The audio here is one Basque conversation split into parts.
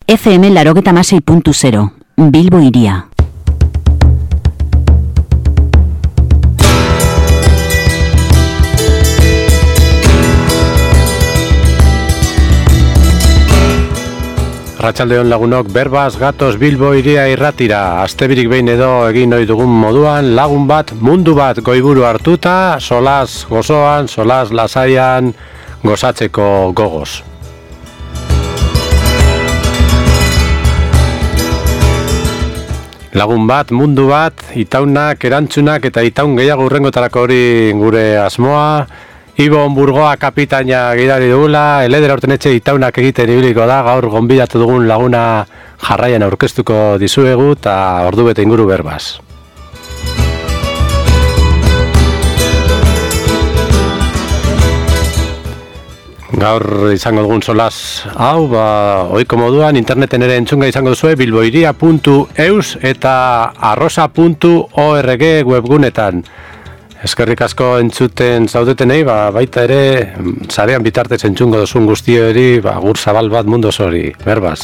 FM 96.0, Bilbo Hiria. Arratsaldeon lagunok, berbaz gatoz Bilbo Hiria irratira, astebirik behin edo egin ohi dugun moduan, lagun bat, mundu bat goiburu hartuta, solas gozoan, solas lasaian, gozatzeko gogoz. Lagun bat, mundu bat, itaunak, erantzunak eta itaun gehiago hurrengotarako hori gure asmoa. Ibon Burgoa kapitaina gidari dugula, Eledera Urtenetxe itaunak egiten ibiliko da, gaur gonbidatu dugun laguna jarraian aurkeztuko dizuegu eta ordu bete inguru berbaz. Gaur izango dugun solas hau, ohiko moduan interneten ere entzunga izango duzue bilbohiria.eus eta arrosa.org webgunetan. Eskerrik asko entzuten zaudetenei, baita ere sarean bitartez entzungo duzun guztiori, gur zabal bat mundu zori, berbaz.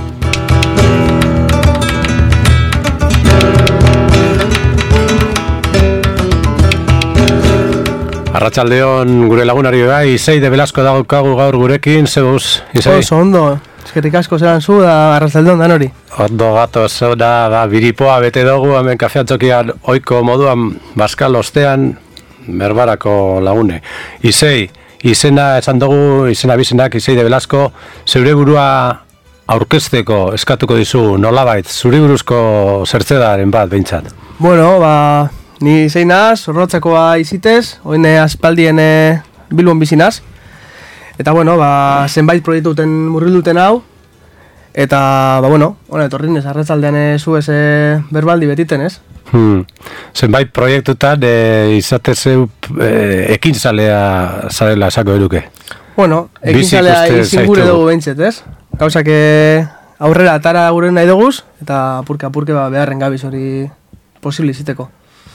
Arratsaldeon gure lagunari bai, Isei de Velasco daukagu gaur gurekin, zeus, Isei? Oso ondo, eskerrik asko zelan zu da arratsaldeon dan hori. Ondo gatoz, biripoa bete dugu, hemen kafeantzokian oiko moduan Baskal ostean berbarako lagune. Isei, izena esan dugu, izena bizenak, Isei de Velasco, zeure burua aurkezteko eskatuko dizu nolabait, zure buruzko zertzedaren bat behintzat. Bueno, ni zein naz, zorrotzakoa izitez, oin aspaldien Bilbon bizinaz. Eta bueno, zenbait proiektuten murgilduten hau. Eta, etorrin ez, arratzaldean zu ez berbaldi betiten, ez? Zenbait proiektutan izatezeu ekintzalea zarela esako eduke. Bueno, ekintzalea izin gure dugu behintzet, ez? Gauzak aurrera atara gure nahi duguz, eta apurke beharren gabiz hori posible iziteko.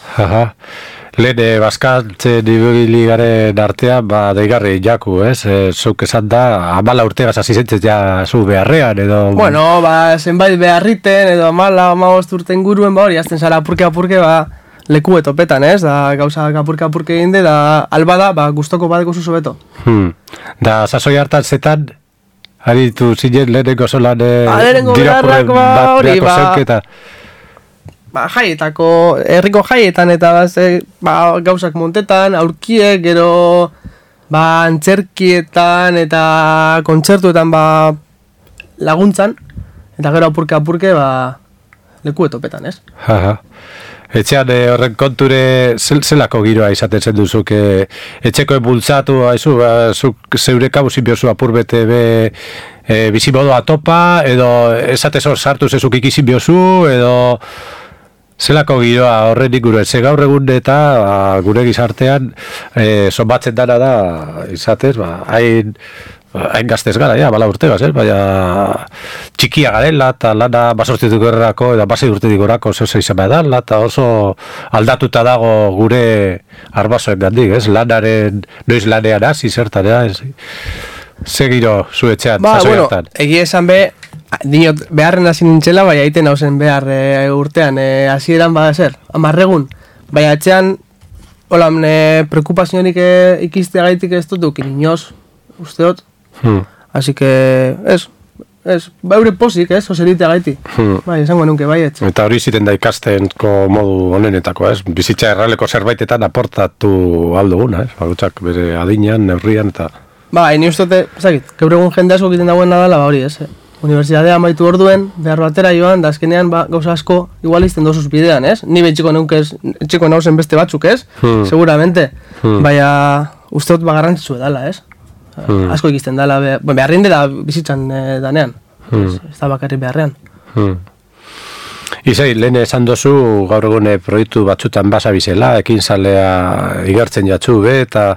Lehen Baskaltze ibili garen artean, deigarri jaku, ez? Zuk esan da, 14 urtegaz azizentzez ja zu beharrean, edo... Bueno, zenbait beharriten, edo 15 urten guruen, hori azten zara apurke, leku etopetan, ez? Da, gauzak apurke egin da, alba da, gustoko badeko zuzu beto. Da, sasoi hartan zetan, aritu zinen lehenengo zolan... Lehenengo beharrak, hori, jaietako, herriko jaietan eta gauzak montetan, aurkiek, gero antzerkietan eta kontzertuetan laguntzan, eta gero apurke leku etopetan, ez? Etxean horren konture zelako giroa izaten zen duzuk, etxeko bultzatu, zuk zeure kabuzin biozu apurbete bizimodoa topa, edo esatez hor sartu zezuk ikizin biozu, edo... Zelako giroa horren inguruen, ze gaur egun eta gure gizartean zonbatzen dana da, izatez, hain gaztez gara, bala urtegaz, baina txikia garela, eta lana basortzituk errako, eta basei urtetik orako zeu izan badala, eta oso aldatuta dago gure arbasoen gandik, lanaren, noiz lanean hasi zertan, ze giro zuetxean, zazoiartan? Egia esan dinot, beharren hasi nintzela, bai aiten hausen behar urtean, hasieran zer, 10 egun. Bai atxean, holan, preokupazionik ikiztea gaitik ez dut dukin, inoz, usteot. Así que, baure posik, oseritea gaiti. Bai, esango nunke, bai etxe. Eta hori ziten da ikastenko modu honenetako, bizitza erraleko zerbaitetan aportatu alduguna, bagutxak bere adinean, neurrian, eta... Bai, ni ustote, zakit, gaur egun jende asko egiten dagoen nadala, hori, Unibertsitatea amaitu orduen, behar batera joan, da azkenean gauza asko igualizten dozuz bidean, ez? Ni betxiko nauzen beste batzuk, ez? Seguramente. Baina, usteot garrantzitzu edala, ez? Asko ikizten dala, beharrinde da bizitzan danean. Ez da bakarrik beharrean. Isei, lehen esan dozu, gaur egun proiektu batzutan basa bizela, ekinzalea igertzen jatzu, eta...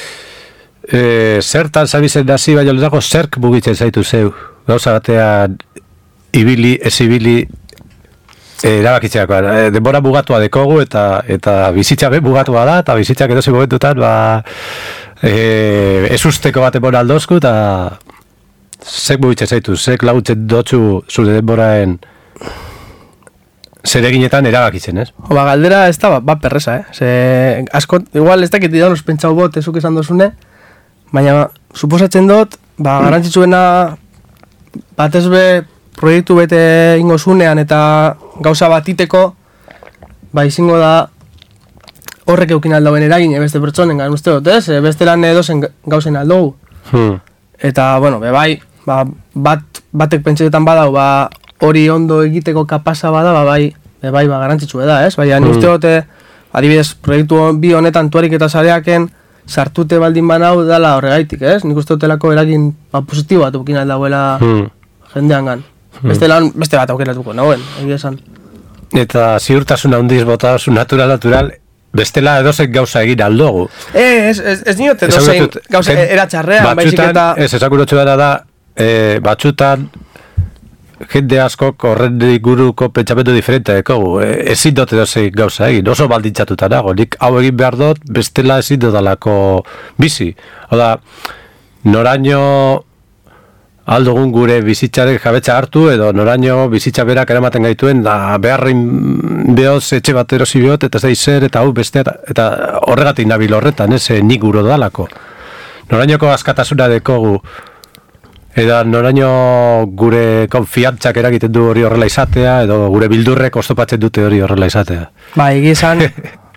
Zertan zabizen nazi, baina lezako zerk mugitzen zaitu zeu. Gauza batean ibili, ez ibili erabakitzeako. Denbora mugatua dekogu eta bizitza mugatua da, eta bizitzak edozi momentutan ez usteko bat emon aldozku, eta zek mugitzen zaitu, zek laguntzen dotzu zure denboraen zereginetan erabakitzen, ez? Galdera ez da bat perresa, Ze, asko, igual ez dakit idanos pentsau bot, ezuk esan dozune, baina suposatzen dut, garantzitsuena batez be proiektu bete ingo zunean eta gauza batiteko, izango da horrek eukin aldauen eragin beste pertsonen gan uste dut, ez? Beste lan edozen gauzen aldugu. Eta, bueno, batek pentsetan badau, hori ondo egiteko kapasa bada, garantzitsua da, ez? Baina, uste dute, adibidez, proiektu bi honetan tuarik eta sareaken sartute baldin banau dala horregaitik, ez? Nik uste dutelako eragin positibo bat eukin aldauela jendean gan. Beste bat aukeratuko, nagoen, egia esan. Eta ziurtasuna handiz bota, natural, bestela edozein gauza egin aldogu. Ez niote edozein gauza eratxarrean, baizik eta... Ez, esakurotxu da, batxutan jende askok horren guruko pentsamendu diferentea ekogu. Ezin dut edozein gauza egin, oso baldintzatuta nago. Nik hau egin behar dut, bestela ezin dudalako bizi. Oda, noraino aldugun gure bizitzaren jabetza hartu, edo noraino bizitza berak eramaten gaituen, da beharrin behoz etxe bat erosi behot, eta zei zer, eta hau beste, eta horregatik nabil horretan, nik guro dalako. Norainoko askatasuna dekogu, eta noraino gure konfiantzak eragiten du hori horrela izatea, edo gure bildurrek oztopatzen dute hori horrela izatea. Egizan...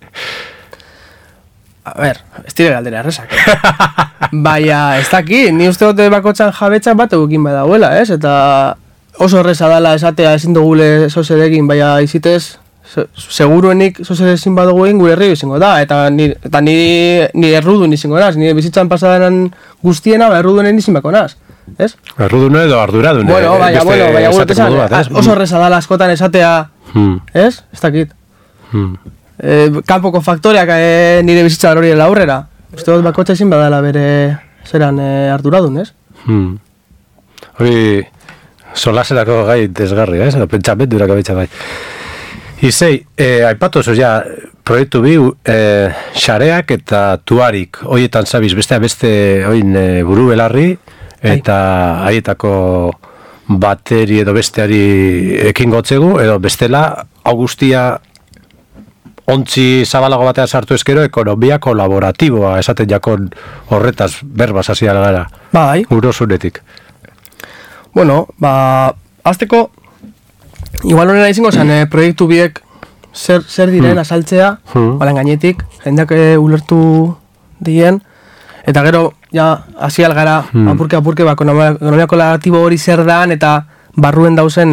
A ber, ez dire galdera errezak. Baina, ez daki, ni uste dute bakotxan jabetzan bat egukin badauela, ez? Eta oso erreza dala esatea ezin dugule zozerekin, baina izitez, seguruenik zozerekin badugu egin gure herri izango da. Eta ni errudun izango naz, nire bizitzan pasadanan guztiena, errudunen izango naz. Ez? Errudune edo arduradune. Baina, oso erreza dala askotan esatea, ez? Ez dakit. Kanpoko faktoreak nire bizitza hori aurrera. Uste dut bakotxa ezin badala bere zeran arduradun, ez? Hori solaserako gai desgarri, ez? Pentsamendurako betxa gai. Izei, aipatu oso ja, proiektu bi, xareak eta tuarik, hoietan zabiz, beste oin buru belarri, eta haietako bateri edo besteari ekin gotzegu, edo bestela, augustia ontzi zabalago batean sartu ezkero, ekonomia kolaboratiboa esaten jakon horretaz berbaz hasia gara. Bai. Urosunetik. Bueno, azteko, igual honera izango zen, proiektu biek zer diren azaltzea, balen gainetik, jendeak ulertu dien, eta gero, ja, hasia gara, apurke, ekonomia kolaboratibo hori zer dan, eta barruen dauzen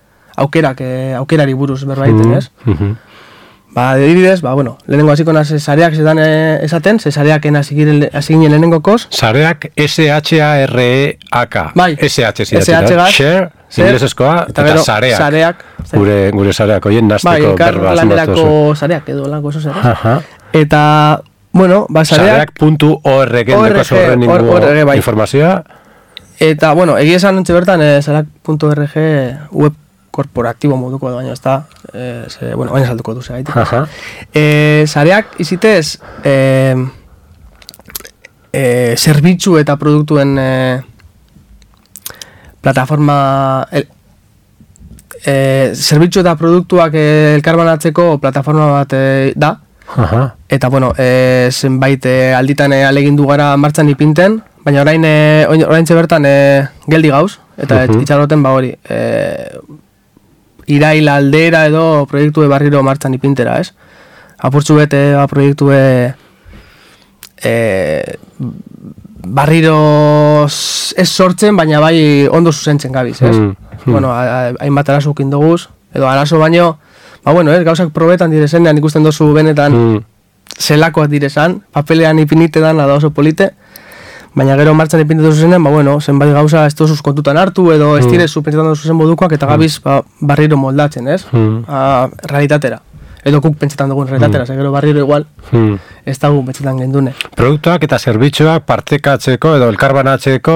aukerari buruz berbaiten, ez? Adibidez, lehenengo hasiko naz sareak zedan esaten, sareaken hasi ginen lehenengokos. Sareak S-H-A-R-E-A-K. Bai. S-H share, ingleseskoa, eta sareak. Gure sareak, oien nazteko berbaz. Bai, lanerako sareak edo lanko eso zer. Eta, sareak... Sareak.org deko zorren ingo informazioa. Eta, egia esan ontsi bertan, sareak.org web korporatibo moduko baina ez da, baina salduko du segaitik. Sareak izitez zerbitzu eta produktuen plataforma zerbitzu eta produktuak elkarbanatzeko plataforma bat da. Eta, zenbait alditan alegindu gara martxan ipinten, baina orain bertan geldi gauz, eta itxaroten hori. Irail aldera edo proiektue barriro martxan ipintera, ez? Apurtzu bete proiektue barriro ez sortzen, baina bai ondo zuzentzen gabiz, ez? Hainbat arazukin duguz, edo arazo baino, gauzak probetan direzenean ikusten dozu benetan zelakoak direzan, papelean ipinite dan, da oso polite, baina gero martxan ipintetu zuzenean, zenbait gauza ez dozuz kontutan hartu, edo ez direzu pentsetan zuzen modukoak, eta gabiz barriro moldatzen, ez? Realitatera. Edo kuk pentsetan dugun realitatera, gero barriro igual, ez dago pentsetan gendune. Produktuak eta zerbitzuak partekatzeko edo elkarbanatzeko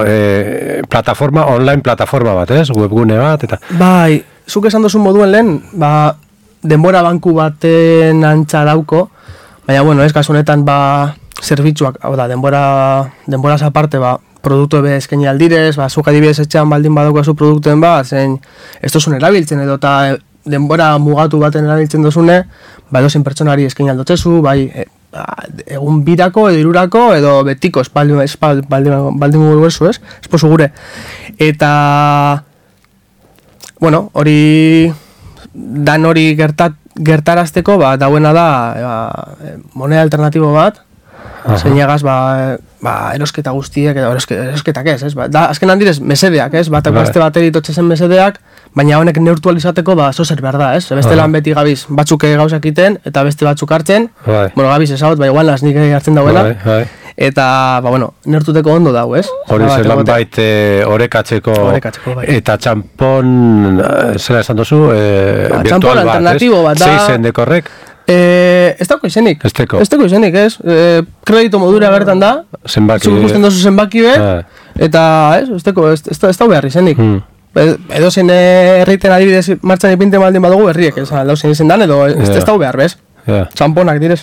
online plataforma bat, ez? Webgune bat, eta... Bai, zuk esan dozun moduen lehen, denbora banku baten antza dauko, baina, ez kasu honetan, zerbitzuak, hau da, denboraz aparte, produktu ebe eskaini aldirez, zuk adibidez etxean baldin badaukazu produktuen zein ez dozun erabiltzen edo eta denbora mugatu baten erabiltzen dozune, edozein pertsonari eskaini aldotzezu, egun birako edo irurako edo betiko baldin gurezu, ez? Esposo gure. Eta, bueno, hori dan hori gertarazteko, dauena da moneda alternatibo bat, zeinagaz, erosketa guztiek, edo erosketak ez? Azken handirez, mesedeak, ez? Beste bateri totxezen mesedeak, baina honek neurtualizateko, zozer behar da, ez? Beste lan beti gabiz, batzuk gauzak iten, eta beste batzuk hartzen, bueno, gabiz ezagot, igual las nik hartzen dauela, eta, neurtuteko ondo dau, ez? Hori zelan bait orekatzeko, eta txampon, zera esan dozu, virtual bat, ez? Zeizen dekorrek? Ez dauko izenik. Ez dauko izenik, ez? Kredito modura gertan da. Zenbaki. Zuk ikusten dozu zenbaki be. Eta, ez dauko behar izenik. Edo zen herriten adibidez martxan ipinten baldin badugu herriek. Edo zen izen dan, edo ez dauko behar, bez? Txamponak direz.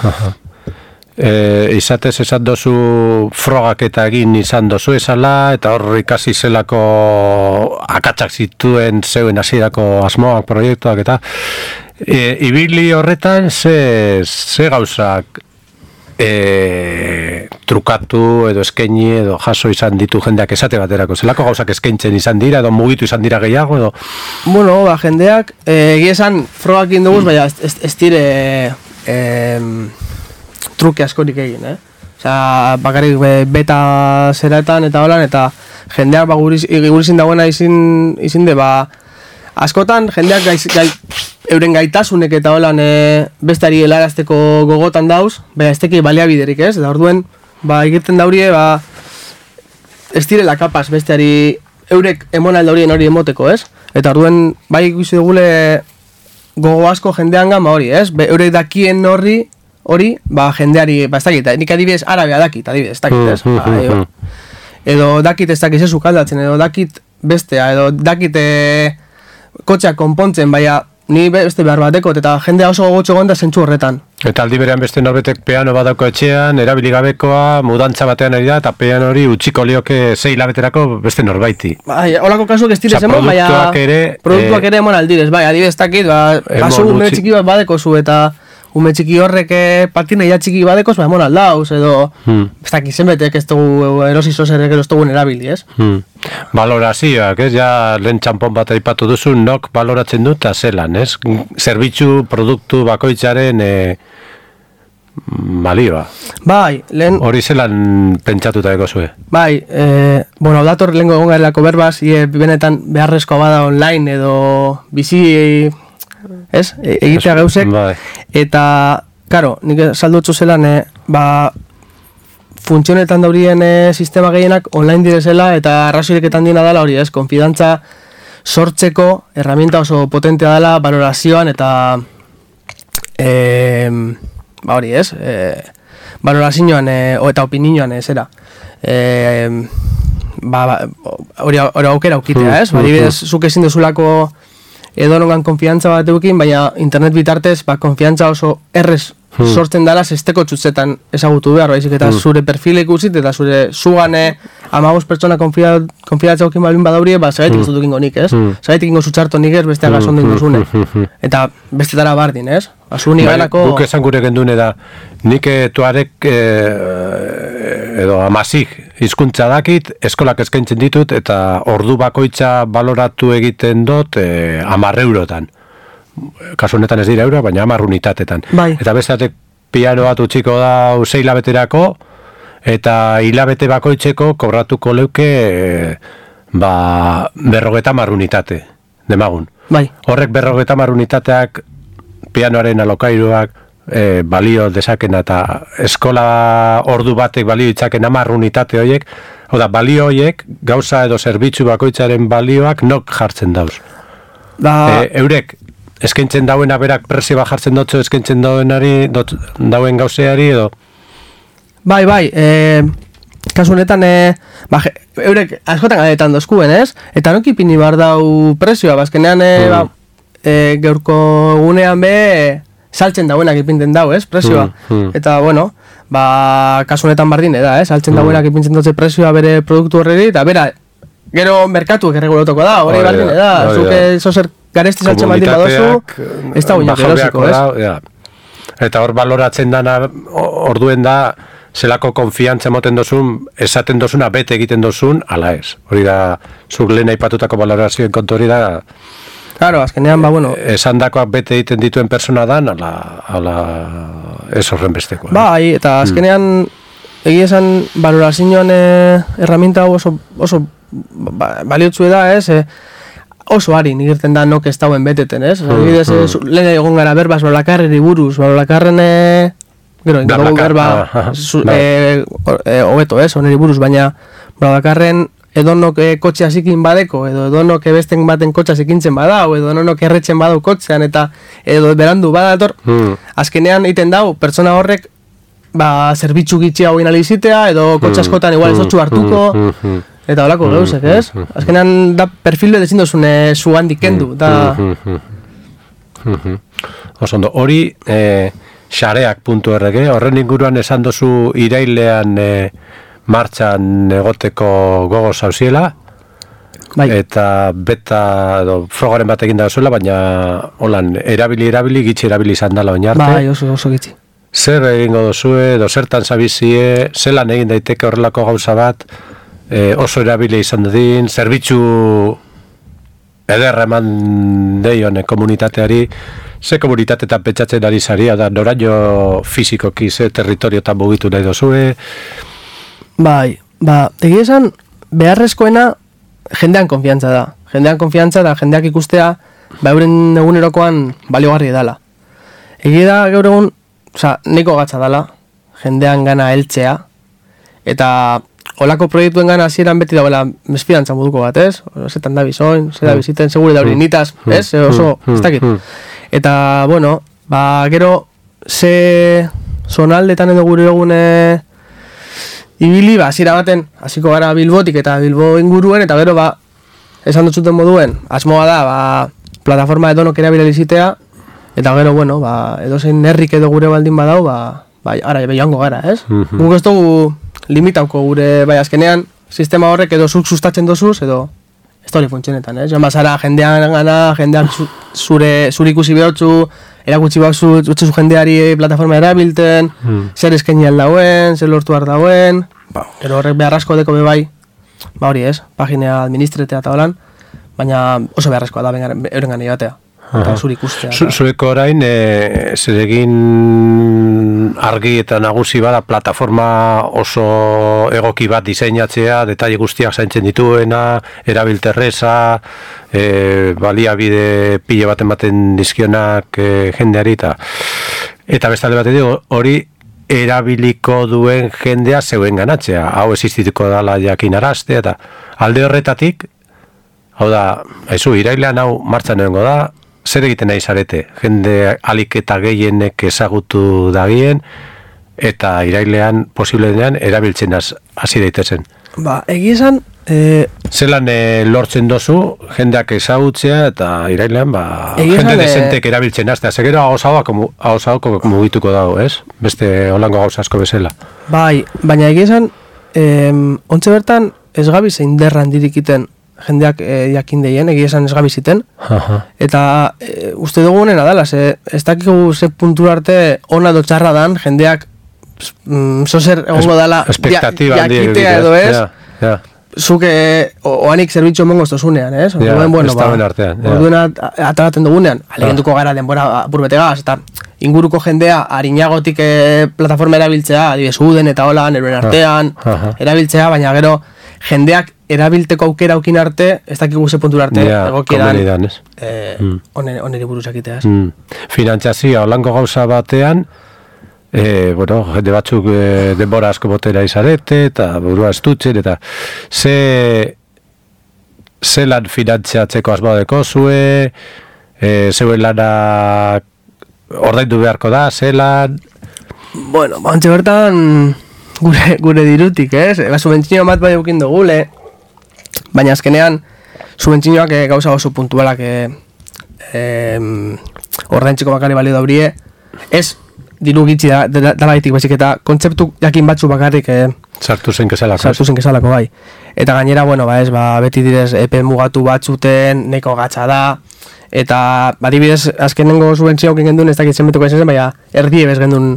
Izatez esan dozu frogak eta egin izan dozu esala, eta hor ikasi zelako akatsak zituen zeuen hasierako asmoak, proiektuak eta ibili horretan ze gauzak trukatu edo eskaini edo jaso izan ditu jendeak esate baterako, zelako gauzak eskaintzen izan dira edo mugitu izan dira gehiago edo? Bueno, jendeak egia esan frogak induguz, baina ez dire truke askorik egin, Osea, bakarrik beta zeraetan eta holan, eta jendeak gurizin dagoena izin de, askotan jendeak euren gaitasunek eta holan bestari helarazteko gogotan dauz, baina ez teki baliabiderik, ez? Eta orduen, egiten daurie, ez direla kapaz besteari eurek emonal daurien hori emoteko, ez? Eta orduen, ikusi dugule gogo asko jendean gama hori, ez? Eurek dakien hori, jendeari, ez dakit, nik adibidez arabea dakit, adibidez, dakit, ez? Edo dakit ez dakit zezuk aldatzen, edo dakit bestea, edo dakit kotxeak konpontzen, baina ni beste behar bateko, eta jendea oso gogotxo gonda zentzu horretan. Eta aldi berean beste norbetek piano badako etxean, erabiligabekoa, mudantza batean ari da, eta piano hori utxiko lioke 6 hilabeterako beste norbaiti. Holako kasuak ez direz emon, baina produktuak ere emon aldirez, adibidez dakit, kasu ume txiki bat badeko zu, eta ume txiki horrek patina ia txiki badekoz, emon aldauz, edo ez dakit zenbetek ez dugu erosizo zerrek ez dugu erabili, ez? Balorazioak, ez? Ja, lehen txampon bat aipatu duzu, nok baloratzen dut eta zelan, ez? Zerbitzu, produktu bakoitzaren balioa. Lehen... Hori zelan pentsatuta eko zue? Bueno, dator lehenko egon garelako berbaz, benetan beharrezkoa bada online edo bizi... ez? Egitea gauzek, eta, karo, nik saldotxo zelan, funtzionetan daurien sistema gehienak online direzela, eta arrazoireketan dina dela hori, ez? Konfidantza sortzeko herramienta oso potentea dela, valorazioan, eta hori, ez? Valorazioan, eta opinioan, zera. Hori aukera aukitea, ez? Adibidez, zuk ezin dezulako edo nongan konfiantza bat eukin, baina internet bitartez, konfiantza oso errez sortzen dala zesteko txutzetan ezagutu behar, baizik eta zure perfilek usit, eta zure zugane 15 pertsona konfiantza aukin balin badaurie, zagaitik ez dut egingo nik, ez? Zagaitik ingo zutxarto nik ez, besteak asondo ingo zune. Eta bestetara bardin, ez? Azuni ganako... Guk esan gure gendune da, nik tuarek edo amasik hizkuntza dakit, eskolak eskaintzen ditut, eta ordu bakoitza baloratu egiten dut 10 eurotan. Kasu honetan ez dira euro, baina 10 unitatetan. Eta bestatek piano bat utxiko da 6 hilabeterako, eta hilabete bakoitzeko kobratuko leuke 50 unitate, demagun. Horrek 50 unitateak pianoaren alokairuak balio dezakena, eta eskola ordu batek balio itzaken 10 unitate horiek, oda balio horiek gauza edo zerbitzu bakoitzaren balioak nok jartzen dauz. Eurek eskaintzen dauena berak presio bat jartzen dutzu eskaintzen dauen gauzeari edo? Kasu honetan, eurek askotan gadetan dozkuen, ez? Eta noki pini bar dau presioa, bazkenean geurko gunean be saltzen dauenak ipinten dau, ez? Presioa. Eta, bueno, kasu honetan bardine da, saltzen dauenak ipintzen dutze prezioa bere produktu horreri, eta bera, gero merkatuek erregulatuko da, hori bardine da, zuke zozer garesti saltzen baldin badozu, ez da guinak erosiko, Eta hor baloratzen dana, orduen da, zelako konfiantza moten dozun, esaten dozuna, bete egiten dozun, ala ez. Hori da, zuk lehen aipatutako balorazioen kontu hori da, claro, azkenean, esan dakoak bete egiten dituen persona dan, ala ez horren bestekoa. Bai, eta azkenean, egia esan, balorazioan herramienta oso baliotzu da, oso harin irten da nok ez dauen beteten, lehen egon gara berbaz, Balakarreri buruz, Balakarren, gero, indago berba, hobeto, oneri buruz, baina Balakarren edonok kotxea zikin badeko, edo edonok besten baten kotxea zikintzen badau, edo edonok erretzen badau kotxean, eta edo berandu badator, azkenean egiten dau, pertsona horrek, zerbitzu gitxia hoin alizitea, edo kotxe askotan igual ez otxu hartuko, eta holako gauzek, ez? Azkenean da perfil dezin dozun zu handik kendu, da... Osondo, hori xareak.org, horren inguruan esan dozu irailean martxan egoteko gogo zauziela, eta beta frogaren bat egin da zuela, baina holan, erabili, gitxi erabili izan dela oin arte. Bai, oso gitxi. Zer egingo dozue, edo zertan zabizie, zelan egin daiteke horrelako gauza bat, oso erabili izan dadin, zerbitzu ederra eman deion komunitateari, ze komunitateetan pentsatzen ari zaria, da noraino fizikoki, ze territorioetan mugitu nahi dozue. Bai, egia esan, beharrezkoena jendean konfiantza da. Jendean konfiantza da, jendeak ikustea, euren egunerokoan baliogarri edala. Egia da, gaur egun, nahiko gatza dala, jendean gana heltzea, eta olako proiektuen gana hasieran beti dauela mesfidantza moduko bat, ez? Zetan da bizoin, zera biziten, segure da hori nitaz, ez? Oso, ez dakit. Eta, bueno, gero, ze zonaldetan edo gure egune ibili, hasiera baten, hasiko gara Bilbotik eta Bilbo inguruen, eta gero, esan dutzuten moduen, asmoa da, plataforma edonok erabilizitea, eta gero, bueno, edozein herrik edo gure baldin badau, ara, joango gara, ez? Guk ez dugu limitauko gure, azkenean, sistema horrek edo zuk sustatzen dozuz, edo ez da hori funtzionetan, ez? Joan bazara, jendean gana, jendeak zure ikusi behotzu, erakutsi behotzu jendeari plataforma erabilten, zer eskaini aldauen, zer lortu dauen, gero horrek beharrezko deko bebai, hori ez, pagina administretea eta holan, baina oso beharrezkoa da euren gani batea. Eta zure ikustea. Zueko orain, zeregin argi eta nagusi bada plataforma oso egoki bat diseinatzea, detaile guztiak zaintzen dituena, erabilterreza, baliabide pile bat ematen dizkionak jendeari, eta bestalde bat edo, hori erabiliko duen jendea zeuen ganatzea, hau existituko dala jakinarazte, eta alde horretatik, hau da, irailean hau martxan egongo da, zer egiten nahi zarete, jende alik eta gehienek ezagutu dagien, eta irailean, posible denean, erabiltzen hasi daitezen. Egia esan... Zelan lortzen dozu, jendeak ezagutzea, eta irailean, jende desentek erabiltzen hastea. Zegero hausaoko mugituko dago, ez? Beste holango gauza asko bezala. Bai, baina egia esan, ontze bertan, ez gabi zein derran dirikiten jendeak jakindeien, egia esan ez gabiziten. Eta uste dugu honena dala, ez dakigu ze puntu arte ona do txarra dan, jendeak zozer egongo dala jakitea edo ez. Zuke oanik zerbitzu emongo estozunean, ez? Orduen atalaten dugunean, alegenduko gara denbora burbete gaz, eta inguruko jendea harinagotik plataforma erabiltzea, adibidez uden eta holan, eruen artean, erabiltzea, baina gero jendeak erabilteko aukera aukin arte, ez dakigu ze puntura arte egokieran oneri buruz jakitea. Finantziazioa, holango gauza batean, jende batzuk denbora asko botera izarete, eta burua estutzen, eta zelan finantziatzeko asmoadeko zue, zeuen lana ordaindu beharko da, zelan... Bueno, bantxe bertan gure dirutik, ez? Subentzio bat bai eukin dugule, baina azkenean subentzioak gauza oso puntualak ordaintzeko bakari balio da brie, ez diru gitxi dala ditik baizik, eta kontzeptu jakin batzu bakarrik sartu zen kezalako bai. Eta gainera, bueno, beti direz epe mugatu batzuten, neko gatza da, eta adibidez azkenengo subentzio gendun, ez dakit zenbetuko zen, baina erdi ebez gendun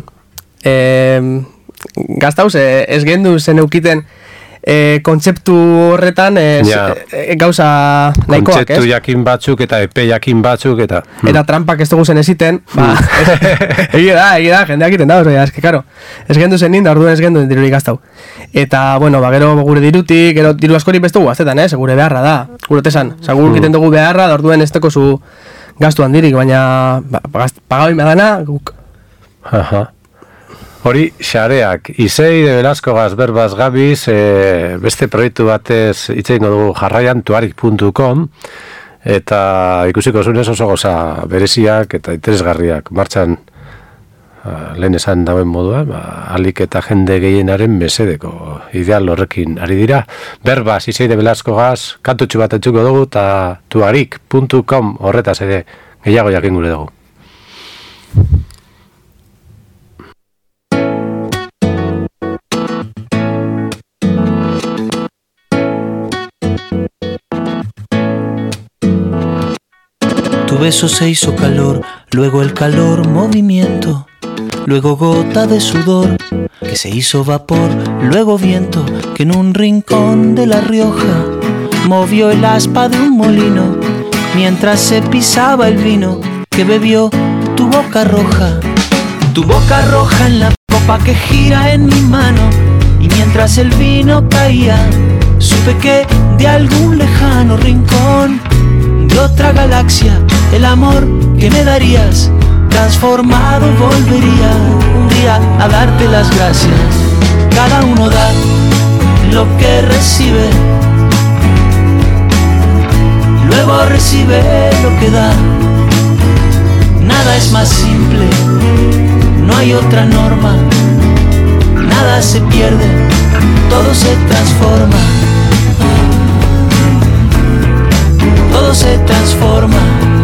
gaztauz, ez gendu zen eukiten kontzeptu horretan gauza nahikoak, ez? Kontzeptu jakin batzuk eta epe jakin batzuk eta trampak ez dugu zen eziten, egia da, jendeak iten da, eske, karo, ez gendu zen ninda, orduan ez gendu dirurik gaztau. Eta, bueno, gero gure dirutik, gero diru askorik bestugu gaztetan, gure beharra da, gure tesan, gure egiten dugu beharra, da orduan ez teko zu gaztu handirik, baina pagau imedana, guk. Hori, xareak, Isei de Velascogaz berbaz gabiz, beste proiektu batez hitz egingo dugu jarraian tuarik.com, eta ikusiko zunez oso goza bereziak eta interesgarriak martxan lehen esan dauen modua, alik eta jende gehienaren mesedeko ideal horrekin ari dira. Berbaz, Isei de Velascogaz, kantutxu bat entzuko dugu, eta tuarik.com horretaz ere gehiago jakin gure dugu. Tu beso se hizo calor, luego el calor movimiento, luego gota de sudor que se hizo vapor, luego viento que en un rincón de La Rioja movió el aspa de un molino mientras se pisaba el vino que bebió tu boca roja en la copa que gira en mi mano, y mientras el vino caía supe que de algún lejano rincón de otra galaxia el amor que me darías transformado volvería un día a darte las gracias. Cada uno da lo que recibe, luego recibe lo que da. Nada es más simple, no hay otra norma. Nada se pierde, todo se transforma. Todo se transforma.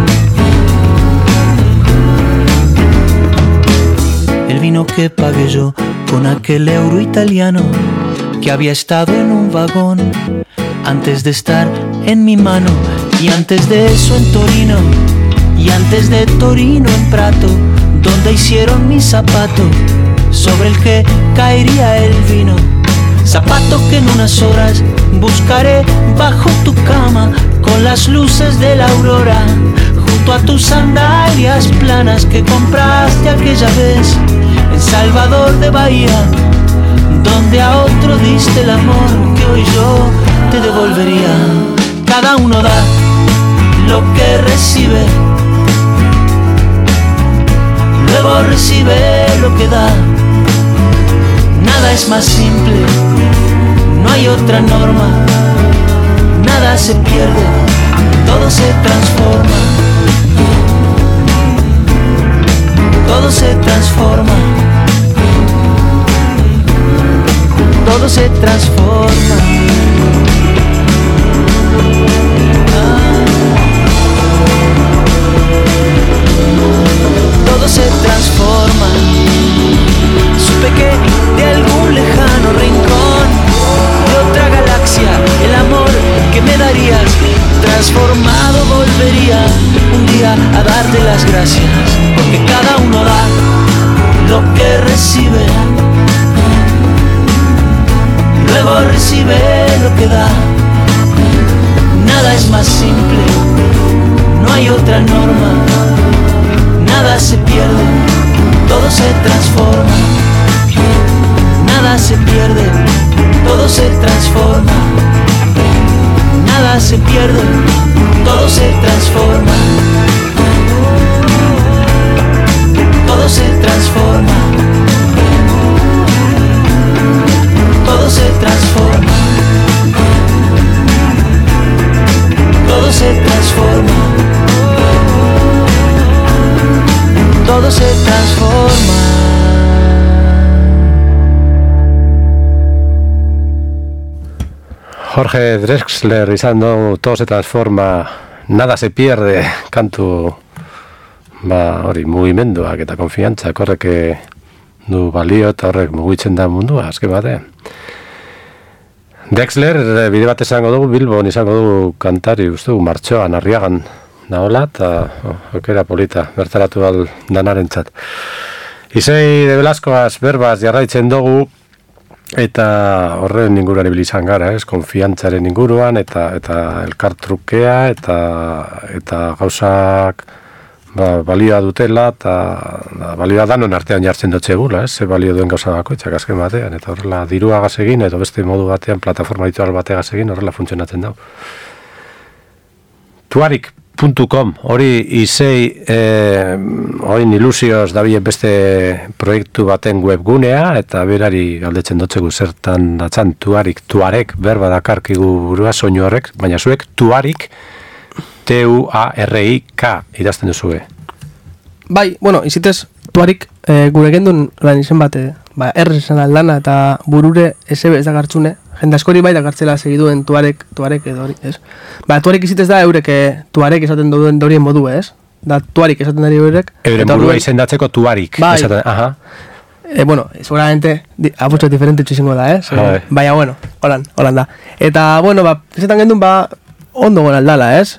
El vino que pagué yo con aquel euro italiano que había estado en un vagón antes de estar en mi mano, y antes de eso en Torino, y antes de Torino en Prato, donde hicieron mi zapato sobre el que caería el vino. Zapato que en unas horas buscaré bajo tu cama con las luces de la aurora, junto a tus sandalias planas que compraste aquella vez en Salvador de Bahía, donde a otro diste el amor que hoy yo te devolvería. Cada uno da lo que recibe, luego recibe lo que da. Nada es más simple, no hay otra norma. Nada se pierde, todo se transforma. Todo se transforma. Todo se transforma. Todo se transforma. Supe que de algún lejano rincón de otra galaxia el amor que me darías transformado volvería un día a darte las gracias, porque cada uno da lo que recibe, luego recibe lo que da. Nada es más simple, no hay otra norma. Nada se pierde, todo se transforma. Nada se pierde, todo se transforma. Nada se pierde, todo se transforma. Todo se transforma. Todo se transforma. Todo se transforma. Todo se transforma. Jorge Drexler izan du, todo se transforma, nada se pierde, kantu hori, mugimenduak eta konfiantzak horrek du balio eta horrek mugitzen da mundua, azken batean. Drexler, bide bat izango dugu, Bilbon izango dugu kantari, uste dugu, Martxoan, Arriagan nahola, eta okera polita, bertaratu al danarentzat. Isei de Velascoaz berbaz jarraitzen dugu, eta horren inguruan ibili izan gara, konfiantzaren inguruan, eta elkartrukea, eta gauzak balioa dutela, eta balioa danon artean jartzen dotzegula, ze balio duen gauza bakoitzak azken batean, eta horrela diruagaz egin, edo beste modu batean, plataforma habitual bategaz egin, horrela funtzionatzen dau. Tuarik.com, hori Isei, oin ilusioz dabie beste proiektu baten webgunea, eta berari galdetzen dotzegu zertan datzan Tuarek, berba dakarkigu burua soinu horrek, baina zuek Tuarik, T-U-A-R-I-K idazten duzue. Bai, bueno, izitez, Tuarik gure gendun lan izen bat, R esan aldana eta burure SB ez dakartzune, jende askori bai dakartzela segiduen Tuarek edo hori, ez? Tuarek izitez da eurek Tuarek esaten duen dorien modu, ez? Da Tuarik esaten dari eurek. Euren burua izendatzeko Tuarik. Bai. Esaten, aha. Bueno, seguramente apurtxo diferente txizango da, ez? Baina, bueno, holan da. Eta, bueno, ezetan gendun, ondo gona aldala, ez?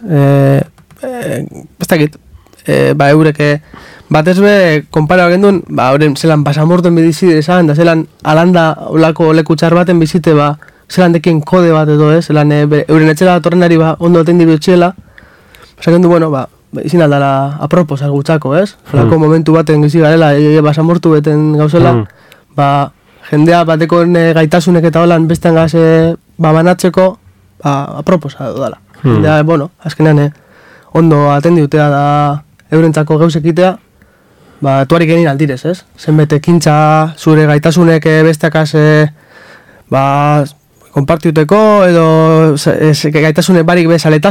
Ez dakit, eurek batez be, konpara gendun, horren zelan basamorten bidizide esan, da zelan alanda olako leku txar baten bizite, zelan dekien kode bat edo, ez? Zelan euren etxela torrenari ondo atendi bitxela, esan gendu, bueno, izin aldala apropos algutxako, ez? Zolako momentu baten gizi garela, basamortu beten gauzela, jendea bateko gaitasunek eta holan bestean gaze banatzeko, aproposa dudala. Jendea, bueno, azkenean ondo atendi dutea da eurentzako gauzekitea, Tuarik egin aldirez, ez? Zenbete kintza zure gaitasunek besteakaz konpartiuteko, edo gaitasunek barik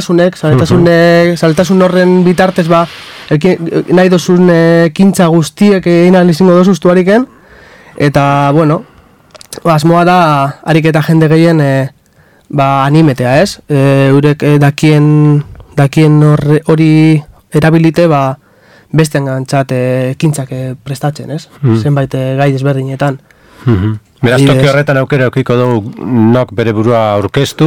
saletasun horren bitartez nahi dozun kintza guztiek egin alizingo dozuz Tuariken, eta, bueno, asmoa da ariketa jende gehien animetea, ez? Eurek dakien hori erabilite, bestean gantzat kintzak prestatzen, ez? Zenbait gai desberdinetan. Beraz, toki horretan aukera eukiko dugu nok bere burua aurkeztu,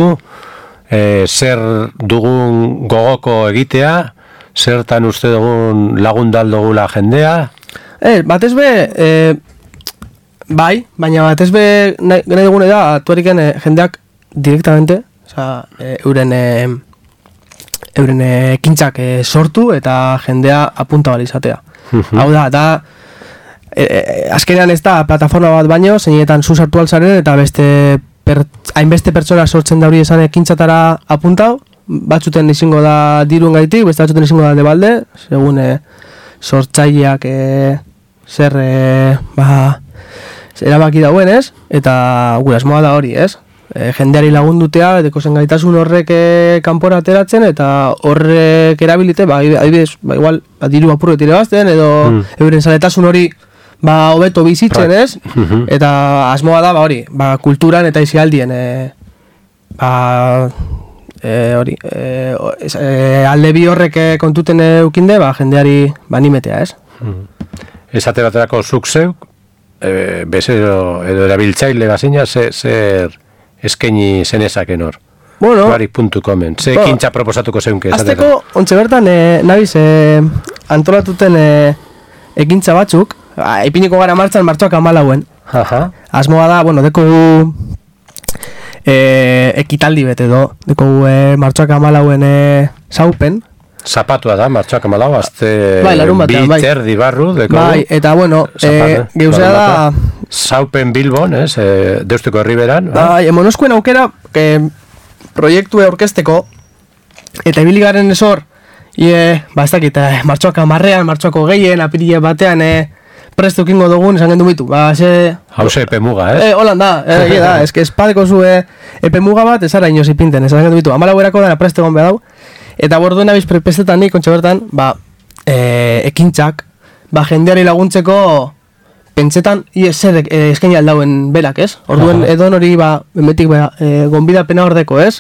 zer dugun gogoko egitea, zertan uste dugun lagundal dugula jendea? Batez be, bai, baina batez be nahi dugune da, Tuariken jendeak direktamente, euren ekintzak sortu eta jendea apunta izatea. Hau da, azkenean ez da plataforma bat baino, zeinetan zu sartu alzaren eta hainbeste pertsona sortzen da hori esan ekintzatara apuntau, batzuten izango da diruen gaitik, beste batzuten izango da debalde, segun sortzaileak zer erabaki dauen, ez? Eta gure asmoa da hori, ez? Jendeari lagundutea, dekozen gaitasun horrek kanpora ateratzen, eta horrek erabilite, adibidez, igual, diru apurret irebazten, edo euren saletasun hori hobeto bizitzen, ez? Eta asmoa da, hori, kulturan eta izialdien alde bi horrek kontuten eukinde, jendeari animetea, ez? Esate baterako zuk zeuk, bezero edo erabiltzaile bazina, zer eskaini zenezaken hor. Bueno, Tuarik.comen. Ze kintza proposatuko zeunke. Azteko, ontxe bertan, nabiz, antolatuten ekintza batzuk, ipiniko gara martxan martxoak 14. Asmoa da, bueno, deko ekitaldi bete do, deko martxoak 14 saupen. Zapatua da, martxoak 14, azte biter dibarru. Bai, eta bueno, geuzea da... Saupen Bilbon, Deusteko Herriberan. Bai, emonoskuen aukera proiektu orkesteko, eta ibili garen esor, ez dakit, martxoak 10, martxoako gehien, apirile batean, prestu kingo dugun, esan gendu bitu. Hauze epe muga, Holan da, espadeko zu epe muga bat, ezara inoz ipinten, esan gendu bitu. 14 dara prestu egon behar dau, eta borduen abiz prestetan nik, kontxe bertan, ekintzak, jendeari laguntzeko, pentsetan, zer eskaini aldauen berak, ez? Orduen edon hori, bemetik, gonbidapena hordeko, ez?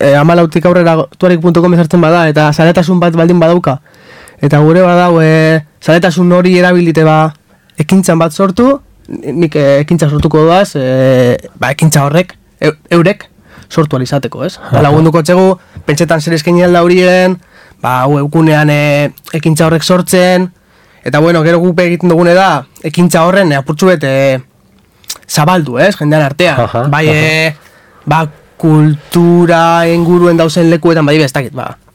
14 aurrera Tuarik.com ezartzen bada, eta zaretasun bat baldin badauka. Eta gure badau, zaletasun hori erabilite ekintzan bat sortu, nik ekintza sortuko doaz, ekintza horrek, eurek, sortu alizateko, ez? Lagunduko txegu, pentsetan zer eskaini alda horien, eukunean ekintza horrek sortzen, eta bueno, gero gupe egiten dugune da, ekintza horren apurtzu bete zabaldu, ez? Jendean artean. Kultura inguruen dauzen lekuetan, ez dakit,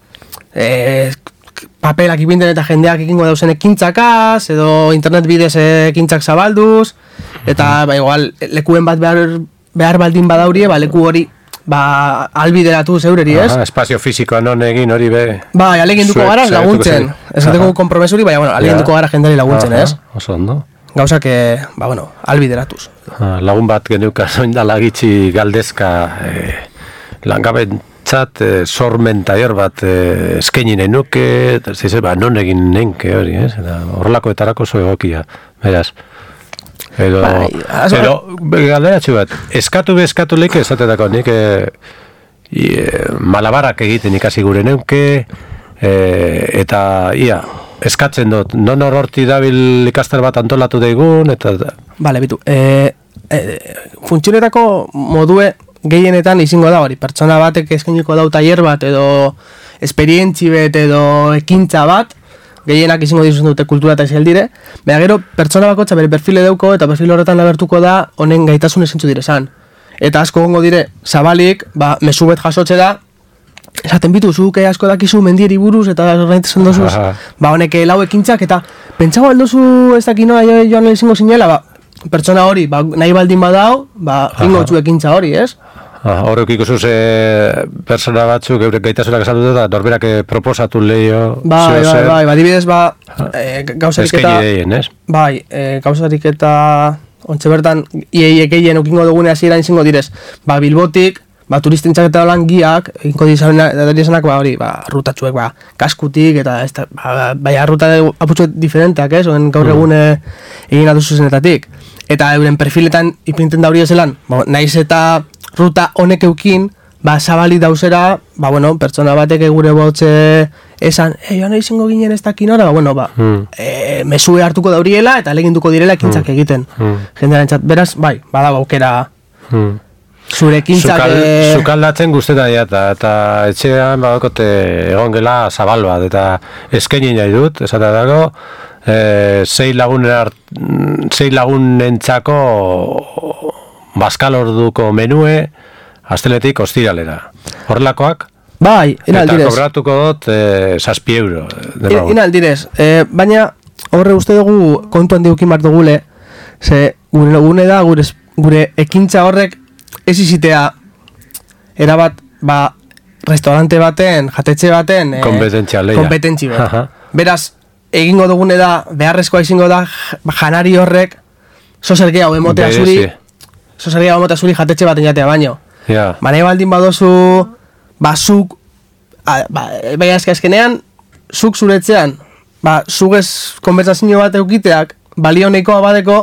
papelak ipinten eta jendeak ekingo dauzen ekintzakaz, edo internet bidez ekintzak zabalduz, eta igual lekuen bat behar baldin badaurie, leku hori albideratu zeureri, ez? Espazio fisikoa non egin hori be... alegin duko gara laguntzen. Ez dugu kompromesuri, alegin duko gara jendari laguntzen, ez? Oso ondo. Gauzak, albideratuz. Lagun bat genuka zoindala gitxi galdezka langabentzat sormen tailer bat eskaini nenuke, non egin nenke hori, ez? Horrelakoetarako zo egokia, beraz. Edo galderatxu bat, eskatu leike esatetako nik malabarak egiten ikasi gure neuke, eta eskatzen dut, non horti dabil ikastar bat antolatu daigun, eta... Bale, bitu, funtzionetako modue gehienetan izango da hori, pertsona batek eskainiko dau tailer bat, edo esperientzi bet, edo ekintza bat, gehienak izango dizuen dute kultura eta izaldire, baina gero pertsona bakotxa bere perfile deuko, eta perfil horretan abertuko da, honen gaitasun esentzu direzan. Eta asko gongo dire, zabalik, mesu bet jasotxe da, esaten bitu, zuke asko dakizu mendieri buruz, eta horretzen dozuz, honek lau ekintzak, eta pentsau aldozu ez dakinoa joan izango zinela, pertsona hori, nahi baldin badau, ingo txu ekintza hori, ez? Horrek ikusuz persona batzuk eurek gaitasunak esan dut eta norberak proposatu lehio. Adibidez, gauzarik eta... Eskaini deien, ez? Gauzarik eta... Ontxe bertan, ieiek egin ukingo dugune hasieran izango direz. Bilbotik, turistintzak eta lan giak, eginko dizanak, rutatxuek, kaskutik, eta ruta aputxuek diferenteak, ez? Oen gaur egune egin aduzu zenetatik. Eta euren perfiletan ipinten da hori ezelan, nahiz eta ruta honek eukin, zabali dauzera, pertsona batek gure botxe esan, joan izango ginen ez dakinora, mesue hartuko dauriela eta leginduko direla ekintzak egiten. Jendearen txat, beraz, badago aukera zure ekintzak... Zukaldatzen guztetan eta etxean badakote egon gela zabal bat, eta eskaini nahi dut, esatea dago, 6 lagunentzako Baskal orduko menue asteletik ostiralera. Horrelakoak? Inaldirez. Eta kobratuko dut 6 euro. Inaldirez. Baina horre uste dugu kontuan diukin bat dugule, ze gure da, gure ekintza horrek ez izitea erabat, restaurante baten, jatetxe baten, kompetentzi bat. Beraz, egingo dugune da, beharrezkoa izango da, janari horrek, zozer gehiago emotea zuri, jatetxe baten jatea baino. Nahi baldin badozu, zuk, azkenean, zuk zuretzean, zuk ez konbertsazio bat eukiteak, balio neikoa badeko,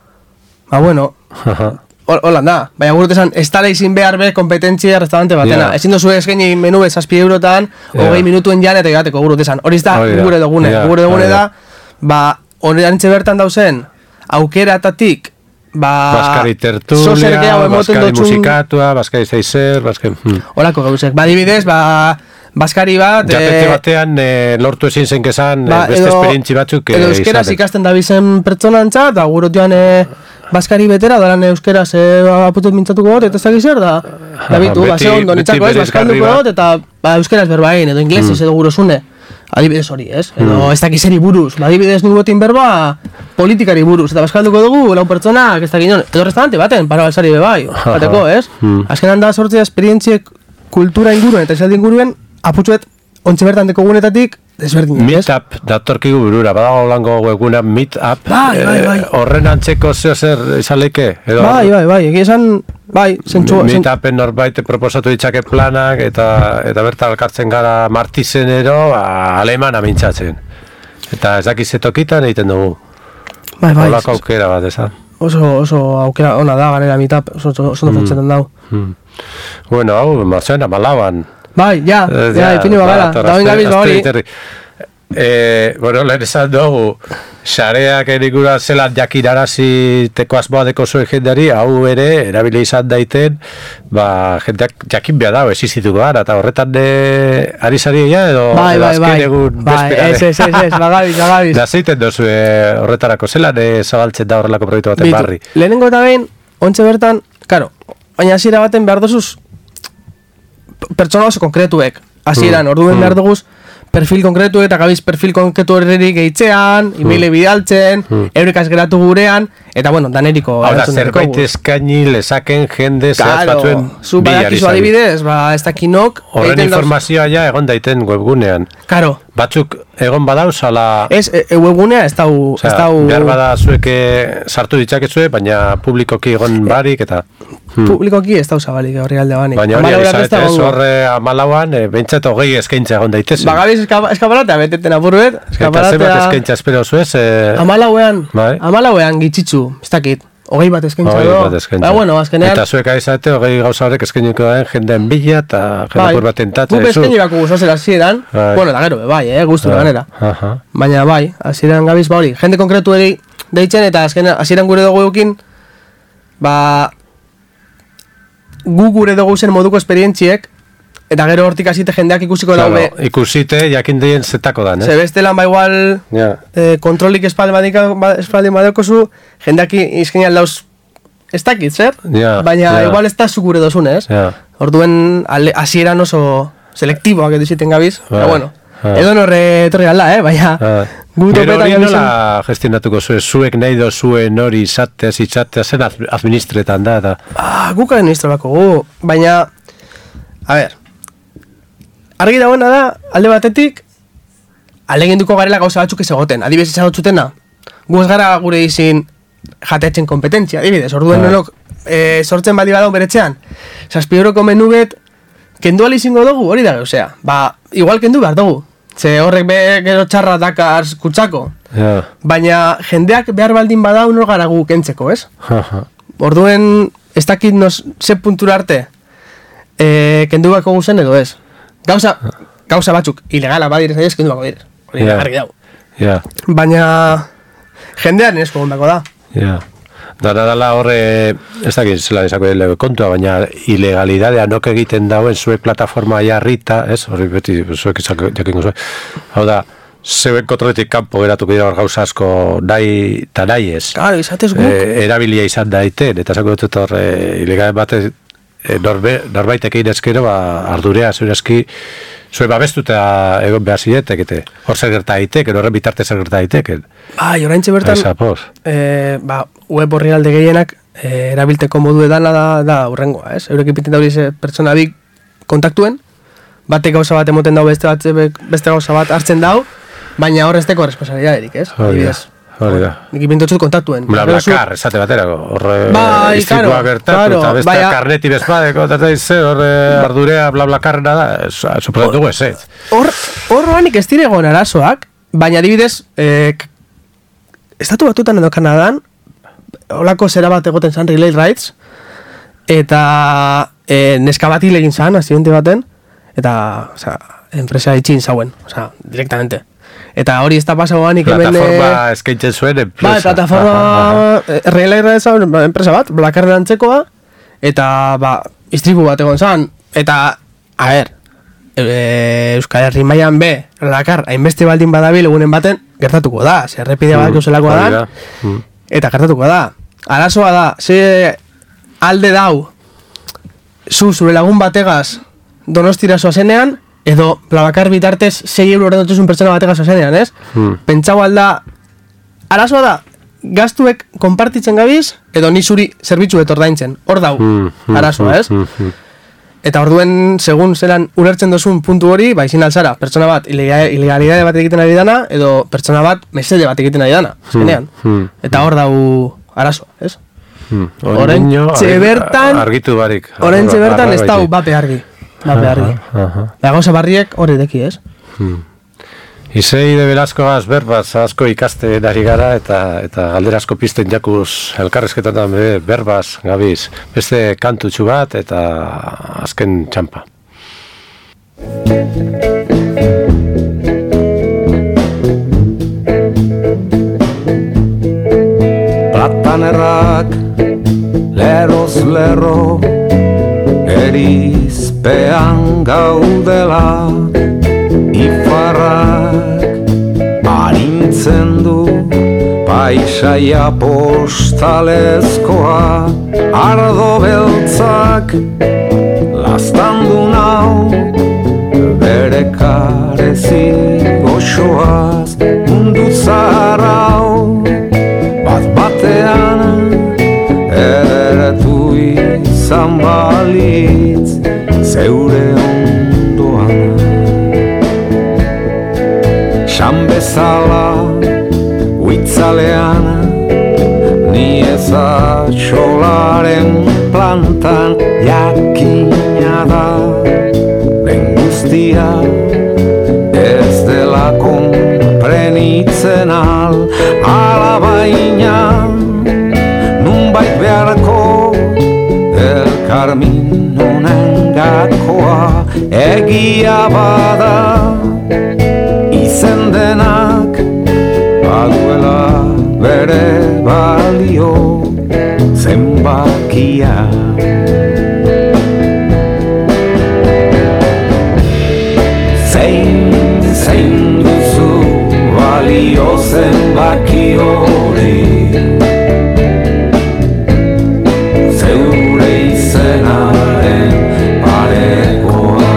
holan da. Baina gurut esan, ez tala izin behar be kompetentzia restaurante batena. Ezin dozu eskaini menu bez 7 eurotan, 20 minutuen jan eta egateko gurut esan. Hori da, gure dugune. Gure dugune da, hori antxe bertan dauzen, aukeratatik, Baskari tertulia, Baskari musikatua, Baskari zaizer, Horako gauzek. Adibidez, Baskari bat... Japete batean lortu ezin zenkezan beste esperientzi batzuk edo euskeraz ikasten dabizen pertsonantza, eta gurot joan Baskari betera, daran euskeraz aputut mintzatuko dut, eta ez dakiz zer da. Dabitu, ondo nitzako ez, Baskalduko dut, eta euskeraz berbain, edo inglesez, edo gurosune. Adibidez hori, ez? Edo ez dakizeri buruz. Adibidez ninguetin berba politikari buruz. Eta baskalduko dugu, lau pertsonak, ez dakinon. Edo restaurante baten, para balsari bebai. Bateko, ez? Azkenan da sortzea esperientziek kultura inguruen eta izaldi inguruen aputzuet ontxe bertan deko gunetatik desberdin. Meetup, datorkigu burura. Badago lango webguna Meetup. Horren antzeko zer izaleke? Bai. Egizan, zentzu... Meetupen norbait proposatu ditzake planak eta bertan alkartzen gara martizenero alemana mintzatzen. Eta ez dakiz etokitan egiten dugu. Olako aukera bat, ezan. Oso aukera ona da, ganera Meetup, oso funtzionan dau. Bueno, hau, marzoen amalaban. Ipini bagara, dauen gabiz hori. bueno, lehen esan dugu, sareak erikura zelan jakinarazi teko asmoa deko zuen jendeari, hau ere, erabili izan daiten, jendeak jakin behar dago, existituko gara, eta horretan ari zaria, edo azken egun bezperare. Ez, bagabiz. Da zeiten dozu horretarako, zelan zabaltzen da horrelako proiektu baten barri? Lehenengo eta behin, ontxe bertan, karo, baina hasiera baten behar dozuz, pertsona oso konkretuek, hasieran, orduen behar duguz, perfil konkretu eta gabiz perfil konkretu horrerik gehitzean, emaile bidaltzen, eurekaz geratu gurean, eta bueno, daneriko. Hau da, zerbait eskaini lezaken jende zehaz batzuen zu badakizu adibidez, ez dakinok. Horren informazioa ja egon daiten webgunean. Karo. Batzuk egon badauz, ala... Ez, webgunea ez dau... Behar bada zueke sartu ditzakezue, baina publikoki egon barik eta... Publikoki ez dau zabalik horri alde banik. Baina hori aizatez horre amalauan, behintzat hogei eskaintza egon daitezen. Bagabiz eskaparatea beteten apurbet. Eta zenbat eskaintza espero zuez? Amalauean gitzitzu, ez dakit. Hogei bat eskaintza do. Bueno, azkenean... Eta zuek aizate, hogei gauza horrek eskainiko daen jendeen bila eta jendapur bat entatza. Guk eskaini bako guztozera hasieran, bueno, da gero, guztu ganera. Baina hasieran gabiz, hori, jende konkretu eri deitzen eta hasieran gure dugu eukin, gu gure dugu zen moduko esperientziek, eta gero hortik hasite jendeak ikusiko daube. Ikusite, jakin deien zetako dan, Ze bestelan igual kontrolik espaldin badekozu, jendeak izkenian lauz ez dakit, zer? Baina igual ez da zu gure dozun, ez? Orduen hasieran oso selektiboak edo iziten gabiz, pero bueno, edo norre etorri alda, baina gero hori nola gestionatuko zuek nahi dozuen hori izatea zen administretan da? Guk administrolako gu, baina, a ver, argi dagoena da, alde batetik, aleginduko garela gauza batzuk ez egoten. Adibidez izan dutzutena, gu ez gara gure izin jateatzen kompetentzia, adibidez, orduen nolok sortzen bali badau beretzean, 7 euroko menu bet, kendu alizingo dugu, hori da gauzea. Igual kendu behar dugu, ze horrek gero txarra dakar kutsako. Baina jendeak behar baldin badau nor gara gu kentzeko, ez? Orduen, ez dakit ze puntura arte, kendu bako guzen edo ez. Gauza batzuk ilegala badirez aiz, kendu bako direz. Hori argi dago. Baina jendean esko gondako da. Dala horre, ez dakit zela izako kontua, baina ilegalidadea nok egiten dauen zuek plataforma jarrita, ez? Horri beti zuek jakingo zuek. Hau da, zeuek kontroletik kanpo geratuko dira hor gauza asko nahi eta nahi ez. Claro, izatez guk. Erabilia izan daiten, eta zako dut hor ilegalen batez, norbaitek egin ezkero, ardurea, zure eski, zure babestuta egon behar ziretek, hor zer gerta daiteken, horren bitarte zer gerta daiteken. Oraintxe bertan, web horri alde gehienak, erabilteko modu edana da urrengoa, ez? Eurek ipiten dauri pertsona bik kontaktuen, batek gauza bat emoten dau beste gauza bat hartzen dau, baina hor ez teko responsabilidaderik, ez? Hori da. Nik ipintotxut kontaktuen. Blablakar, esate baterako. Horre iztripua gertatu, eta beste karneti bezpadeko, eta horre ardurea blablakarrena da, suposan dugu ez. Horroanik ez dire egon arazoak, baina adibidez, estatu batutan edo Kanadan, holako zera bat egoten zan relay rights, eta neska bat hilegin zan, azionte baten, eta enpresa itxin zauen, directamente. Eta hori ez da pasagoanik hemen... Plataforma eskaintzen zuen enpresa. Plataforma... Relay rights enpresa bat, blakarren antzekoa, eta istripu bat egon zan, eta, a ver, Euskal Herri mailan Blakar, hainbeste baldin badabil egunen baten, gertatuko da, errepide bat euselakoa da, eta gertatuko da. Arazoa da, ze alde dau, zure lagun bategaz Donostira zoazenean, edo Blabakar bitartez 6 euro horretotuzun pertsona bategaz zoazenean, ez? Pentsau alda, arazoa da, gastuek konpartitzen gabiz, edo ni zuri zerbitzu betordaintzen, hor dau, arazoa, ez? Eta orduen, segun zelan ulertzen dozun puntu hori, izin alzara, pertsona bat ilegalidade bat egiten ari dana, edo pertsona bat mesede bat egiten ari dana, azkenean. Eta hor dau arazoa, ez? Horentxe bertan, ez dau bape argi. Da gauza barriek hori deki, ez? Izei de Velascoaz berbaz asko ikaste dari gara eta galdera asko pizten jakuz elkarrezketan berbaz gabiz. Beste kantutxu bat eta azken txampa. gaudela ifarrak arintzen du paisaia postalezkoa ardo beltzak laztandu nau bere karezi goxoaz mundu zaharau bat batean ederetu izan balitz zeure ondoan san bezala huitzalean ni ezatxolaren plantan jakina da den guztia ez dela konprenitzen alabaina nunbait beharko elkarmin honen gakoa egia bada izen denak baduela bere balio zenbakia zein duzu balio zenbaki hori zeure izenaren parekoa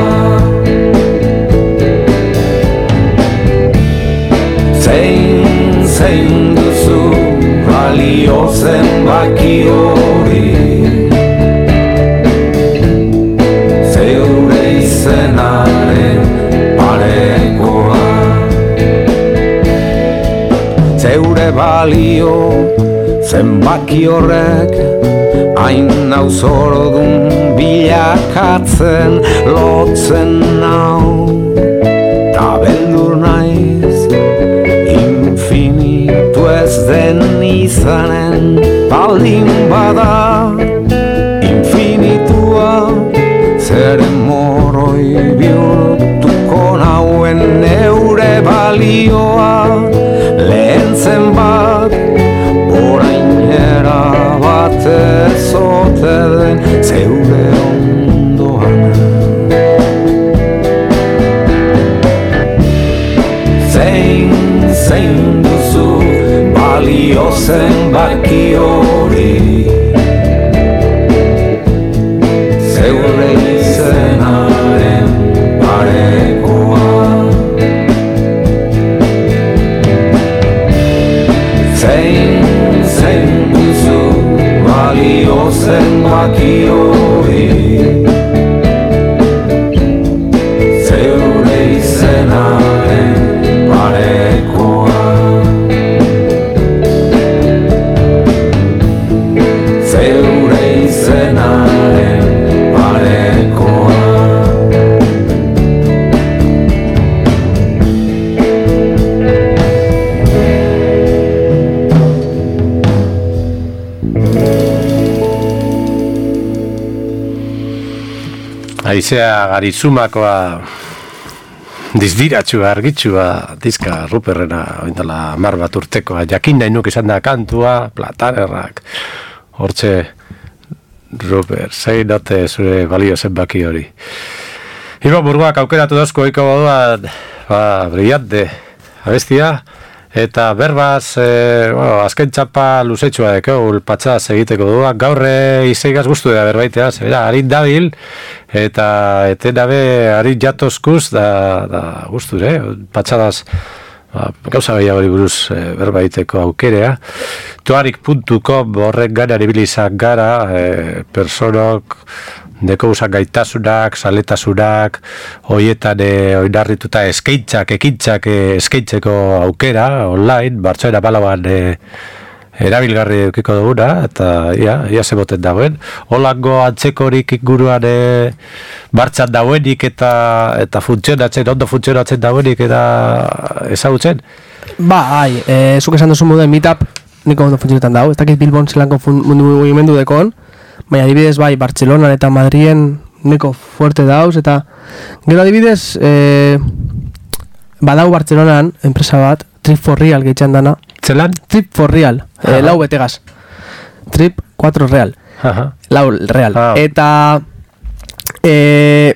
zein duzu balio zenbaki hori zeure izenaren parekoa zeure balio zenbaki horrek hain nauzordun bilakatzen lotzen nau ta beldur naiz infinitu ez den izanen baldin bada infinitua zeren moroi bihurtuko nauen neure balioa lehen zenbat orain erabat ezote den zeure ondoan zein duzu balio zenbaki hori zeure izenaren parekoa zein duzu balio zenbaki hori zeure izenaren parekoa zeure izenaren parekoa Aizea garizumakoa dizdiratxua, argitxua, dizka Ruperrena, oindala 10 bat urtekoa, jakin nahi nuk izan da kantua, Platanerrak, hortxe Ruper, zein note zure balio zenbaki hori. Iba burgoak aukeratu dozko oiko moduan, brillante, abestia, eta berbaz, azken txapa luzetxua dekeu, patxaz egiteko duak, gaurre izeigaz guztu da berbaitea, zera, harin dabil, eta etenabe harin jatozkuz, da guztu, patxadaz, gauza gehiago hori buruz berbaiteko aukerea. Tuarik.com horrek gana ibilizak gara, personok, deko usan gaitasunak, saletasunak, hoietan oinarrituta eskeitzak, ekintzak eskeitzeko aukera, online, Bartzoena Palauan erabilgarri eukiko duguna, eta ia zeboten dagoen. Holango antzekorik inguruan martxan dagoenik eta funtzionatzen, ondo funtzionatzen dagoenik eta ezagutzen? Zuk esan duzu moduen meetup, niko ondo funtzionetan dago, ez dakit Bilbon zelanko mugimendu dekon, baina adibidez Bartzelonan eta Madrien niko fuerte dauz, eta gero adibidez badau Bartzelonan enpresa bat, Trip for Real gehitzen dana. Zelan? Trip for Real, lau betegaz. Trip 4 Real. Lau Real. Eta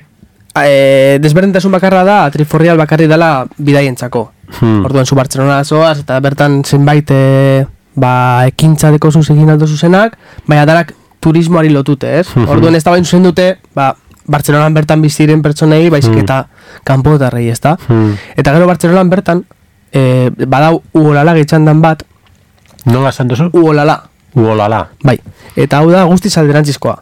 desberdintasun bakarra da, triforrial bakarri dela bidaientzako. Orduan, zu Bartzelona zoaz, eta bertan zenbait ekintza deko egin aldo zuzenak, baina darak turismoari lotute, ez? Orduan, ez da bain zuzen dute, Bartzelonan bertan biziren pertsonei, baizik eta kanpotarrei, ez da? Eta gero Bartzelonan bertan, badau Uolala getxandan bat. Nola esan duzu? Uolala. Bai, eta hau da guztiz alderantzizkoa.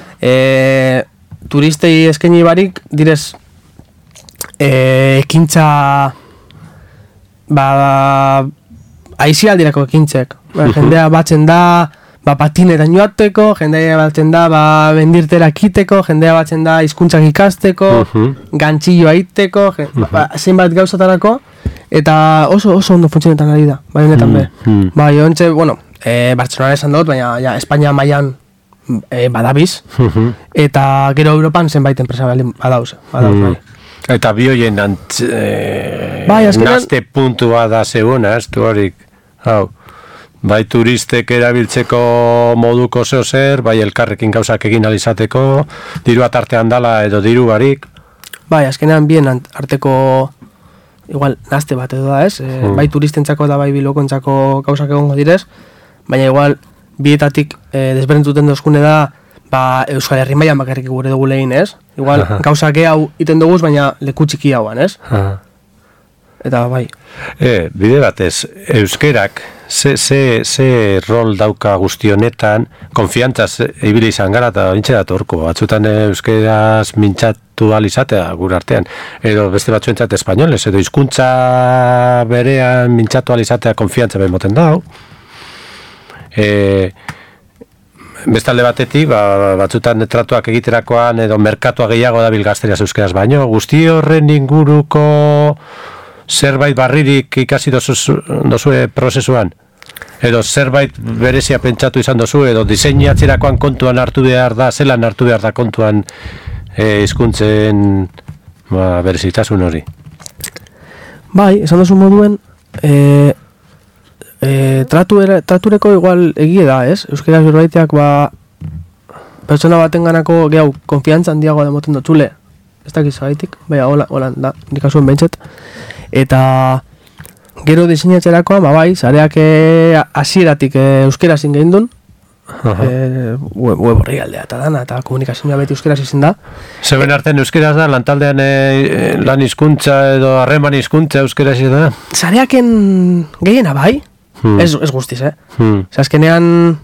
Turistei eskaini barik, direz, ekintza, aizialdirako ekintzek. Jendea batzen da, patinetan joateko, jendea batzen da, bendirtera kiteko, jendea batzen da, hizkuntzak ikasteko, gantxillo aiteko, zenbat gauzatarako, eta oso ondo funtzionetan ari da, bai honetan be. Bai, ontxe, bueno, Bartzelona esan dut, baina ja, Espainia mailan badabiz, eta gero Europan zenbait enpresa badauz, bai. Eta bi hoien nazte puntua da zegoena, ez du horik, hau. Bai turistek erabiltzeko moduko zeo zer, bai elkarrekin gauzak egin alizateko, diru atartean dala edo diru barik. Bai, azkenean bien arteko igual nazte bat edo da, ez? Bai turistentzako da bai bilokontzako gauzak egongo direz, baina igual bietatik desberdintzuten dozkune da Euskal Herri mailan bakarrik gure dugu lehin, ez? Igual gauzak hau iten duguz, baina leku txiki hauan, ez? Eta bai. Bide batez, euskerak ze rol dauka guzti honetan, konfiantzaz ibili izan gara eta nintxe datorko, batzutan euskeraz mintzatu alizatea gure artean, edo beste batzuentzat espainoles, edo hizkuntza berean mintzatu alizatea konfiantza bemoten dau. Bestalde batetik, batzutan tratuak egiterakoan edo merkatua gehiago dabil gazteriaz euskeraz baino, guzti horren inguruko zerbait barririk ikasi dozue prozesuan? Edo zerbait berezia pentsatu izan dozu, edo diseinatzerakoan kontuan hartu behar da, zelan hartu behar da kontuan hizkuntzen berezitasun hori? Bai, esan dozu moduen, tratureko igual egie da, ez? Euskaraz berbaiteak pertsona baten ganako gehiago konfiantza handiagoa demoten dutxule, ez dakiz gaitik, baina hola da, nik asuen behintzet. Eta gero diseinatzerakoa, bai, zareak hasieratik euskera zin gehin duen, web horri aldea eta dana, eta komunikazioa beti euskera zizien da. Zeben artean euskeraz da, lantaldean lan hizkuntza edo harreman hizkuntza euskera zizien da? Zareaken gehiena bai, ez guztiz, azkenean,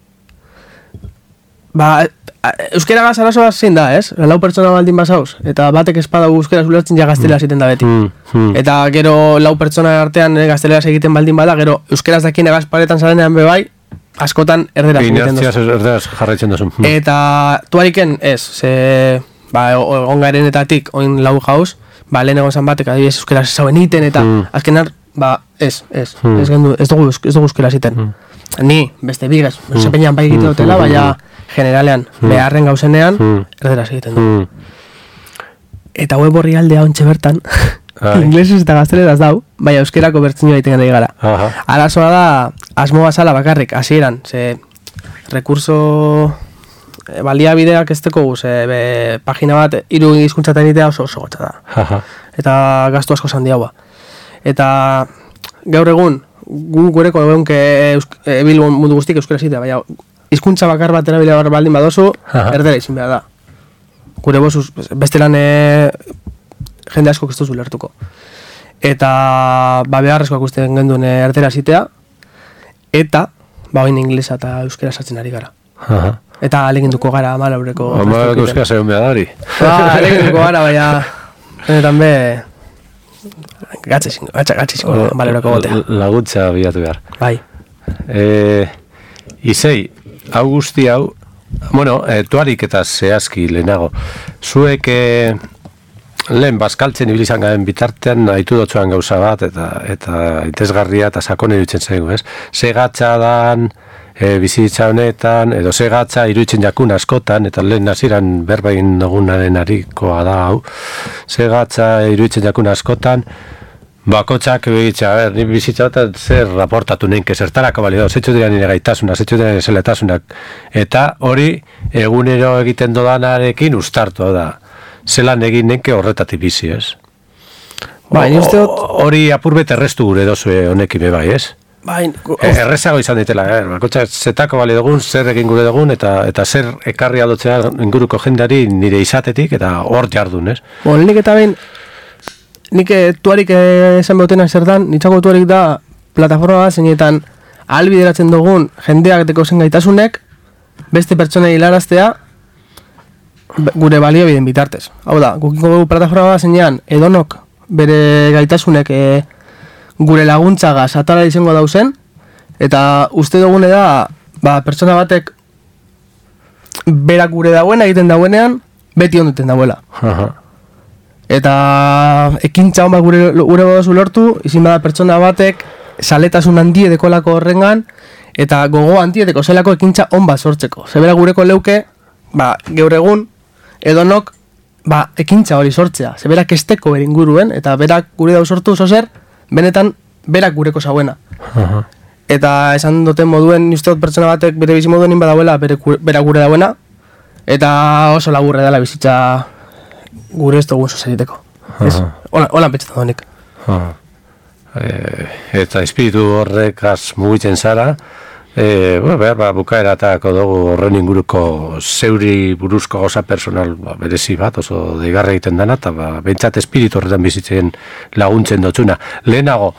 euskera gazarazoa zein da, ez? Lau pertsona baldin basauz, eta batek espadagu euskera zulertzen ja gaztelera ziten da beti. Eta gero lau pertsona artean gaztelera egiten baldin bada, gero euskeraz dakien egazparetan zarenean bebai, askotan erderaz egiten dozu. Inertziaz erderaz jarraitzen dozu. Eta tuariken ez, ongarenetatik oin lau jauz, lehen egon zan batek adibidez euskeraz zauen iten, eta azkenar, ez dugu euskera ziten. Ni, beste bigaz, sepeñan bai egite dutela, baina generalean, beharren gauzenean, erderaz egiten du. Eta web horri aldea ontxe bertan, inglesez eta gazteleraz dau, baina euskerako bertzinua egiten gana gara. Arazoa da, asmo bazala bakarrik, hasieran, ze rekurso baliabideak ez teko guz, pagina bat, 3 hizkuntzatan egitea oso gotza da. Eta gastu asko zandiagoa. Eta gaur egun, gureko egunke Bilbon mundu guztik euskera zitea, baina hizkuntza bakar bat erabila baldin badozu, erdera izin behar da. Gure bosuz, bestelan jende asko ez duzu lertuko. Eta beharrezkoak usten genduen erdera zitea, eta oin inglesa eta euskera sartzen ari gara. Eta aleginduko gara Amalaureko. Amalaureko euskera zegoen behar dari. Aleginduko gara, baina honetan be gatxezin Amalaureko gotea. Laguntza bilatu behar. Bai. Izei, hau guzti hau, tuarik eta zehazki lehenago, zuek lehen bazkaltzen ibilizan garen bitartean haitu dotzuan gauza bat eta itezgarria eta sakone iruditzen zaigu, ez? Segatza dan, bizitza honetan, edo segatza iruditzen jakun askotan, eta lehen hasieran berbain dugunaren arikoa da hau, segatza iruditzen jakun askotan, bakotxak behitza, ni bizitza eta zer raportatu nein, zertarako balio, zetxu dira nire gaitasunak, zetxu dira nire zeletasunak, eta hori egunero egiten dodanarekin ustartu da. zelan egin nenke horretatik bizi, ez? Bai, ni uste dut... Hori apurbet errestu gure dozue honekin bai, ez? Bai, errezago izan ditela, bakotxa zetako bali dugun, zer egin gure dugun, eta zer ekarri adotzea inguruko jendari nire izatetik, eta hor jardun, ez? Nik eta behin, nik tuarik esan behotena zertan, nitzako tuarik da plataforma bat, zeinetan ahalbideratzen dugun jendeak deko zen gaitasunek, beste pertsonei hilaraztea, gure baliabideen bitartez. Hau da, gukiko plataforma bat zeinean, edonok bere gaitasunek gure laguntzagaz atara izango dauzen, eta uste dugune da, pertsona batek berak gure dauena egiten dauenean, beti onduten dauela. Eta ekintza hon bat gure bodozu lortu, izin bada pertsona batek saletasun handie dekolako horrengan, eta gogo handie deko zelako ekintza hon bat sortzeko. Zebera gureko leuke, gaur egun, edonok, ekintza hori sortzea. Zebera kesteko beringuruen, eta berak gure dau sortu zozer, benetan berak gureko zauena. Eta esan duten moduen, uste dut pertsona batek bere bizi moduen inbadauela berak gure dauena, eta oso laburre dela bizitza gure ez dugun sozialiteko. Holan petxetan donik. Eta espiritu horrekaz mugitzen zara, bukaeratako dugu horren inguruko zeuri buruzko gauza personal berezi bat, oso deigarra egiten dana, eta behintzat espiritu horretan bizitzen laguntzen dotzuna. Lehenago,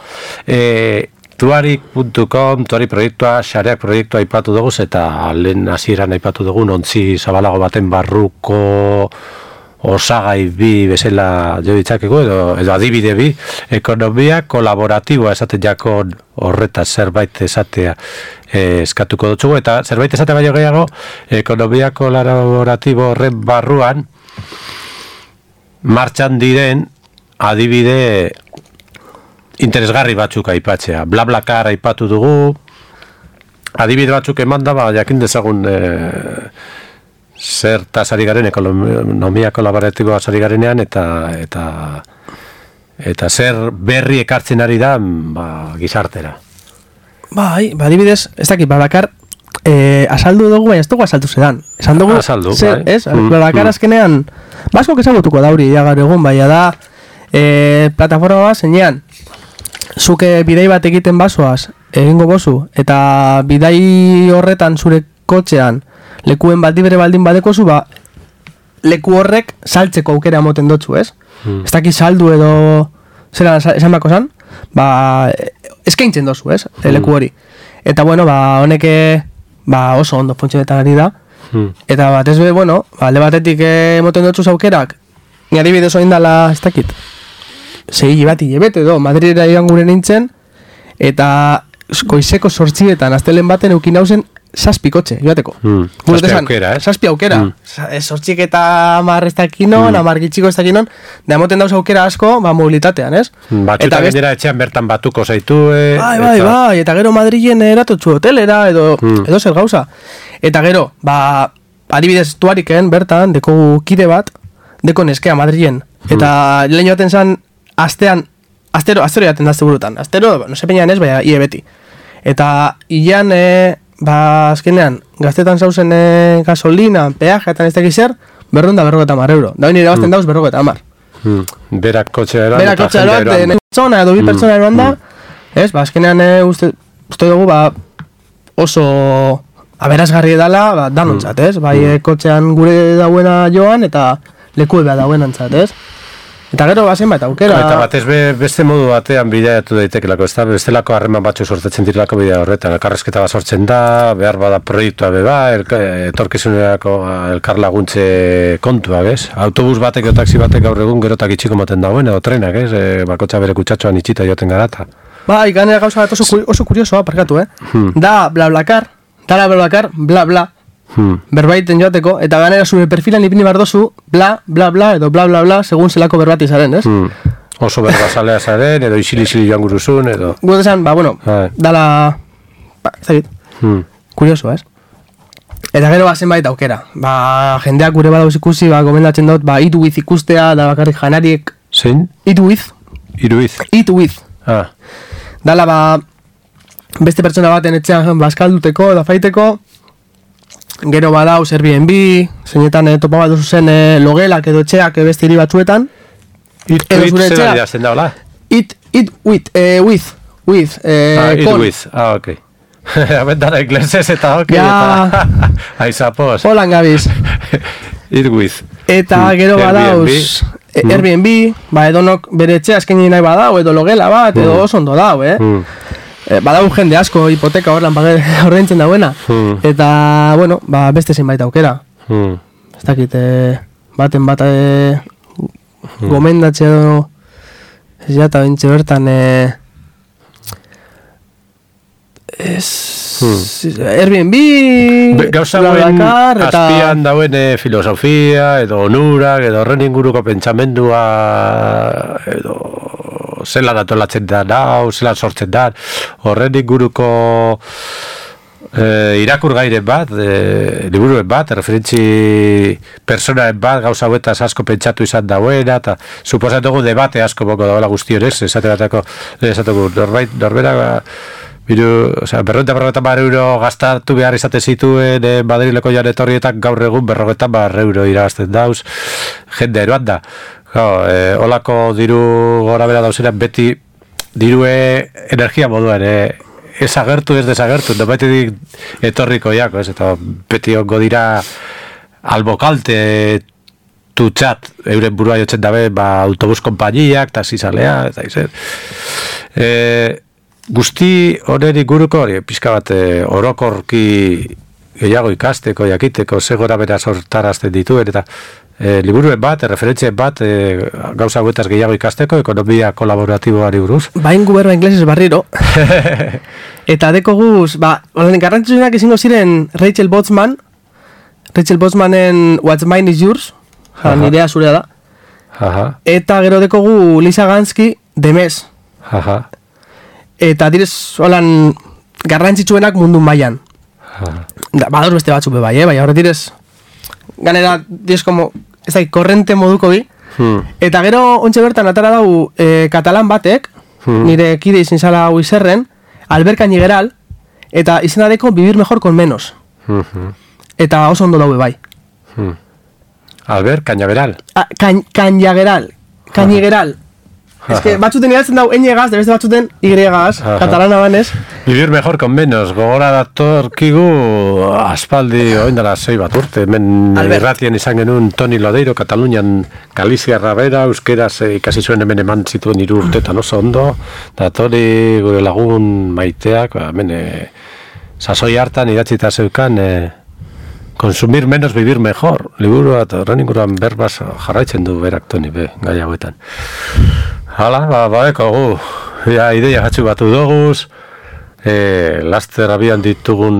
tuarik.com, tuarik proiektua, xareak proiektua aipatu dugu, eta lehen hasieran aipatu dugu, ontzi zabalago baten barruko osagai bi bezala jo ditzakegu, edo adibide bi, ekonomia kolaboratiboa esaten jako horretaz zerbait esatea eskatuko dutzugu, eta zerbait esate baino gehiago, ekonomia kolaboratibo horren barruan martxan diren adibide interesgarri batzuk aipatzea. BlaBlaCar aipatu dugu, adibide batzuk eman da, jakin dezagun zertaz ari garen, ekonomia kolaboratiboa ari garenean, eta zer berri ekartzen ari da gizartera. Adibidez, ez dakit, BlaBlaCar asaldu dugu, baina ez dugu asaldu zedan. Esan dugu, BlaBlaCar azkenean, basko ezagutuko da hori, gaur egun, baina da, plataforma bat, zeinean, zuke bidai bat egiten basoaz, egingo bozu, eta bidai horretan zure kotxean, lekuen baldibere baldin badekozu, leku horrek saltzeko aukera moten dotzu, ez? Ez dakit saldu edo zera esan bako zan, eskaintzen dozu, ez? Leku hori. Eta, bueno, honek oso ondo funtzionetan ari da. Eta batez be, bueno, alde batetik moten dotzu aukerak, ni adibidez oin dala, ez dakit, zei bat hilebete edo, Madridera iran gure nintzen, eta goizeko 8etan, astelen baten eukin hauzen, 7 kotxe, joateko. 7 aukera, eh? 7 aukera. 8 eta 10 ez dakinon, 10 gitxiko ez dakinon, da emoten dauz aukera asko, mobilitatean, ez? Batzuta gainera etxean bertan batuko zaitu, Bai, eta gero Madrilen eratotzu hotelera, edo zer gauza. Eta gero, adibidez tuariken bertan, deko kide bat, deko neskea Madrilen. Eta lehen joaten zan, astero jaten dazte burutan. Astero, no se peñan ez, baina ie beti. Eta ilan, azkenean, gaztetan zauzen gasolina, peaje, eta ez dakiz zer, 250 euro. Da hori nire bazten dauz 250. Berak kotxea eroan, eta jendea eroan. Pertsona edo bi pertsona eroan da, ez, azkenean uste dugu, oso aberasgarri edala, danontzat, ez? Bai, kotxean gure dauena joan, eta leku eba dauena antzat, ez? Eta gero bazen bat aukera... Eta batez beste modu batean bideatu daitekelako, ez da? Bestelako harreman batzuk sortetzen direlako bidea horretan. Elkarrezketa bat sortzen da, behar bada proiektua beba, etorkizunerako elkar laguntze kontua, bez? Autobus batek edo taxi batek gaur egun gerotak itxiko moten dauen, edo trenak, ez? Bakotxa bere kutsatxoan itxita joten garata. Bai, ganera gauza bat oso kuriosoa, parkatu, Da BlaBlaCar, bla, berbaiten joateko, eta ganera zure perfilan ipini bardozu, bla, edo bla, segun zelako berbati zaren, ez? Oso berbazalea zaren, edo isili joan guruzun, edo... Gure desan, dala... Zagit, kurioso, ez? Eta gero bazen baita aukera. Jendeak gure badauz ikusi, gomendatzen dut, eat with ikustea, da bakarrik janariek... Zein? Eat with. Eat with. Dala, beste pertsona baten etxean bazkalduteko, da faiteko, Gero badauz Airbnb, zeinetan topa bat duzu zen logelak edo etxeak beste hiri batzuetan. Edo zure etxea. Zer idazten da, hola? Eat with. Eat with, ok. Abendara inglesez eta ok, eta aizapos. Holan gabiz. Eat with. Eta gero badauz Airbnb, edonok bere etxea eskaini nahi badau, edo logela bat, edo oso ondo dau, badau jende asko hipoteka horren ordaintzen dauena. Eta, bueno, beste zenbait aukera. Ez dakit, baten bat gomendatxe edo ez jata bintxe bertan Airbnb gauza hauen azpian dauen filosofia edo onurak edo horren inguruko pentsamendua edo zelan atolatzen da nau, zelan sortzen da horren inguruko irakurgairen bat, liburuen bat, referentzi personaren bat, gauza hauetaz asko pentsatu izan dauena, eta suposatugu debate asko boko dagoela guztionez, esateko norbera, €50 gastatu behar izate zituen Madrileko janetorrietak gaur egun €50 irabazten dauz, jende eroan da. Olako diru gora bera dauzenak beti dirue energia moduan, ez agertu, ez desagertu, nobetetik etorriko jako, eta beti ongo dira albokalte tutxat, euren burua jotzen dabe, autobus konpainiak, taxizalea, eta izan. Guzti honen inguruko hori, pixka bat orokorki gehiago ikasteko, jakiteko, segora bera sortarazten dituen, eta liburuen bat, referentzien bat, gauza hauetaz gehiago ikasteko, ekonomia kolaboratiboari buruz. Bain guberba inglesez barriro. Eta deko guz, garrantzitsuenak izango ziren Rachel Botsmanen What's Mine is Yours, nirea zurea da. Eta gero deko gu Lisa Gansky, The Mess. Eta direz holan garrantzitsuenak mundu mailan. Badoz beste batzuk bai, bai, horre direz ganera, direz como ez da, korrente moduko bi. Eta gero ontxe bertan atara dau katalan batek, nire kide izin zala hau izerren, Albert Cañigeral, eta izena deko Vivir Mejor con Menos. Eta oso ondo daue bai. Albert Cañaveral. Cañigeral. Ez que batzuten iratzen dau N-gaz, de beste batzuten Y-gaz, katalana banez. Vivir Mejor con Menos, gogora datorkigu aspaldi oindala 6 bat urte. Men irratien izan genuen Toni Lodeiro, Katalunian Galizia Rabera, euskeraz ikasi zuen hemen eman zituen 3 urtetan oso ondo. Datori gure lagun maiteak, hemen sasoi hartan idatzita zeukan Consumir menos, vivir mejor. Liburu bat horren inguruan berbaz jarraitzen du berak Toni gai hauetan. Hala, badeko ideia gatzu batu doguz, laster abian ditugun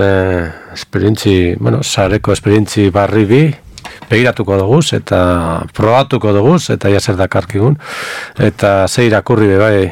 sareko esperientzi barri bi, begiratuko doguz, eta probatuko doguz, eta jaser dakarkigun, eta ze irakurri bai,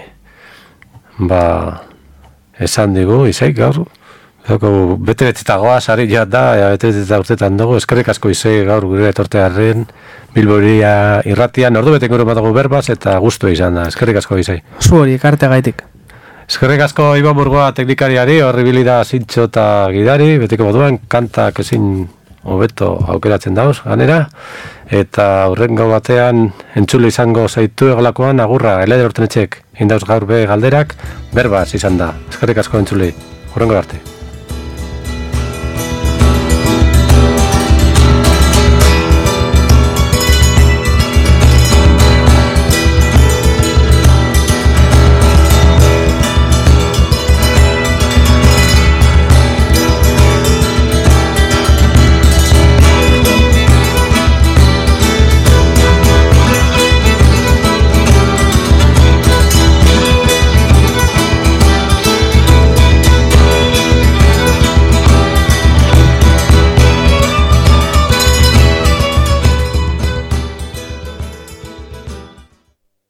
esan digu, izaik gaur, bete-beteta goaz, ari jat da, bete-beteta urtetan dugu, eskerrik asko izai gaur gure etortearen, Bilboria irratian, ordu beten gero badago berbaz, eta guztu izan da, eskerrik asko izai. Zu hori, ekarte gaitik. Eskerrik asko Iban Burgoa teknikariari, horri bilida zintxo eta gidari, betiko moduan, kantak ezin hobeto aukeratzen dauz, ganera, eta hurrengo batean entzule izango zaitu egolakoan, agurra, Eleder Hortenetxek, indauz gaur be galderak, berbaz izan da. Eskerrik asko entzulei, hurrengo arte.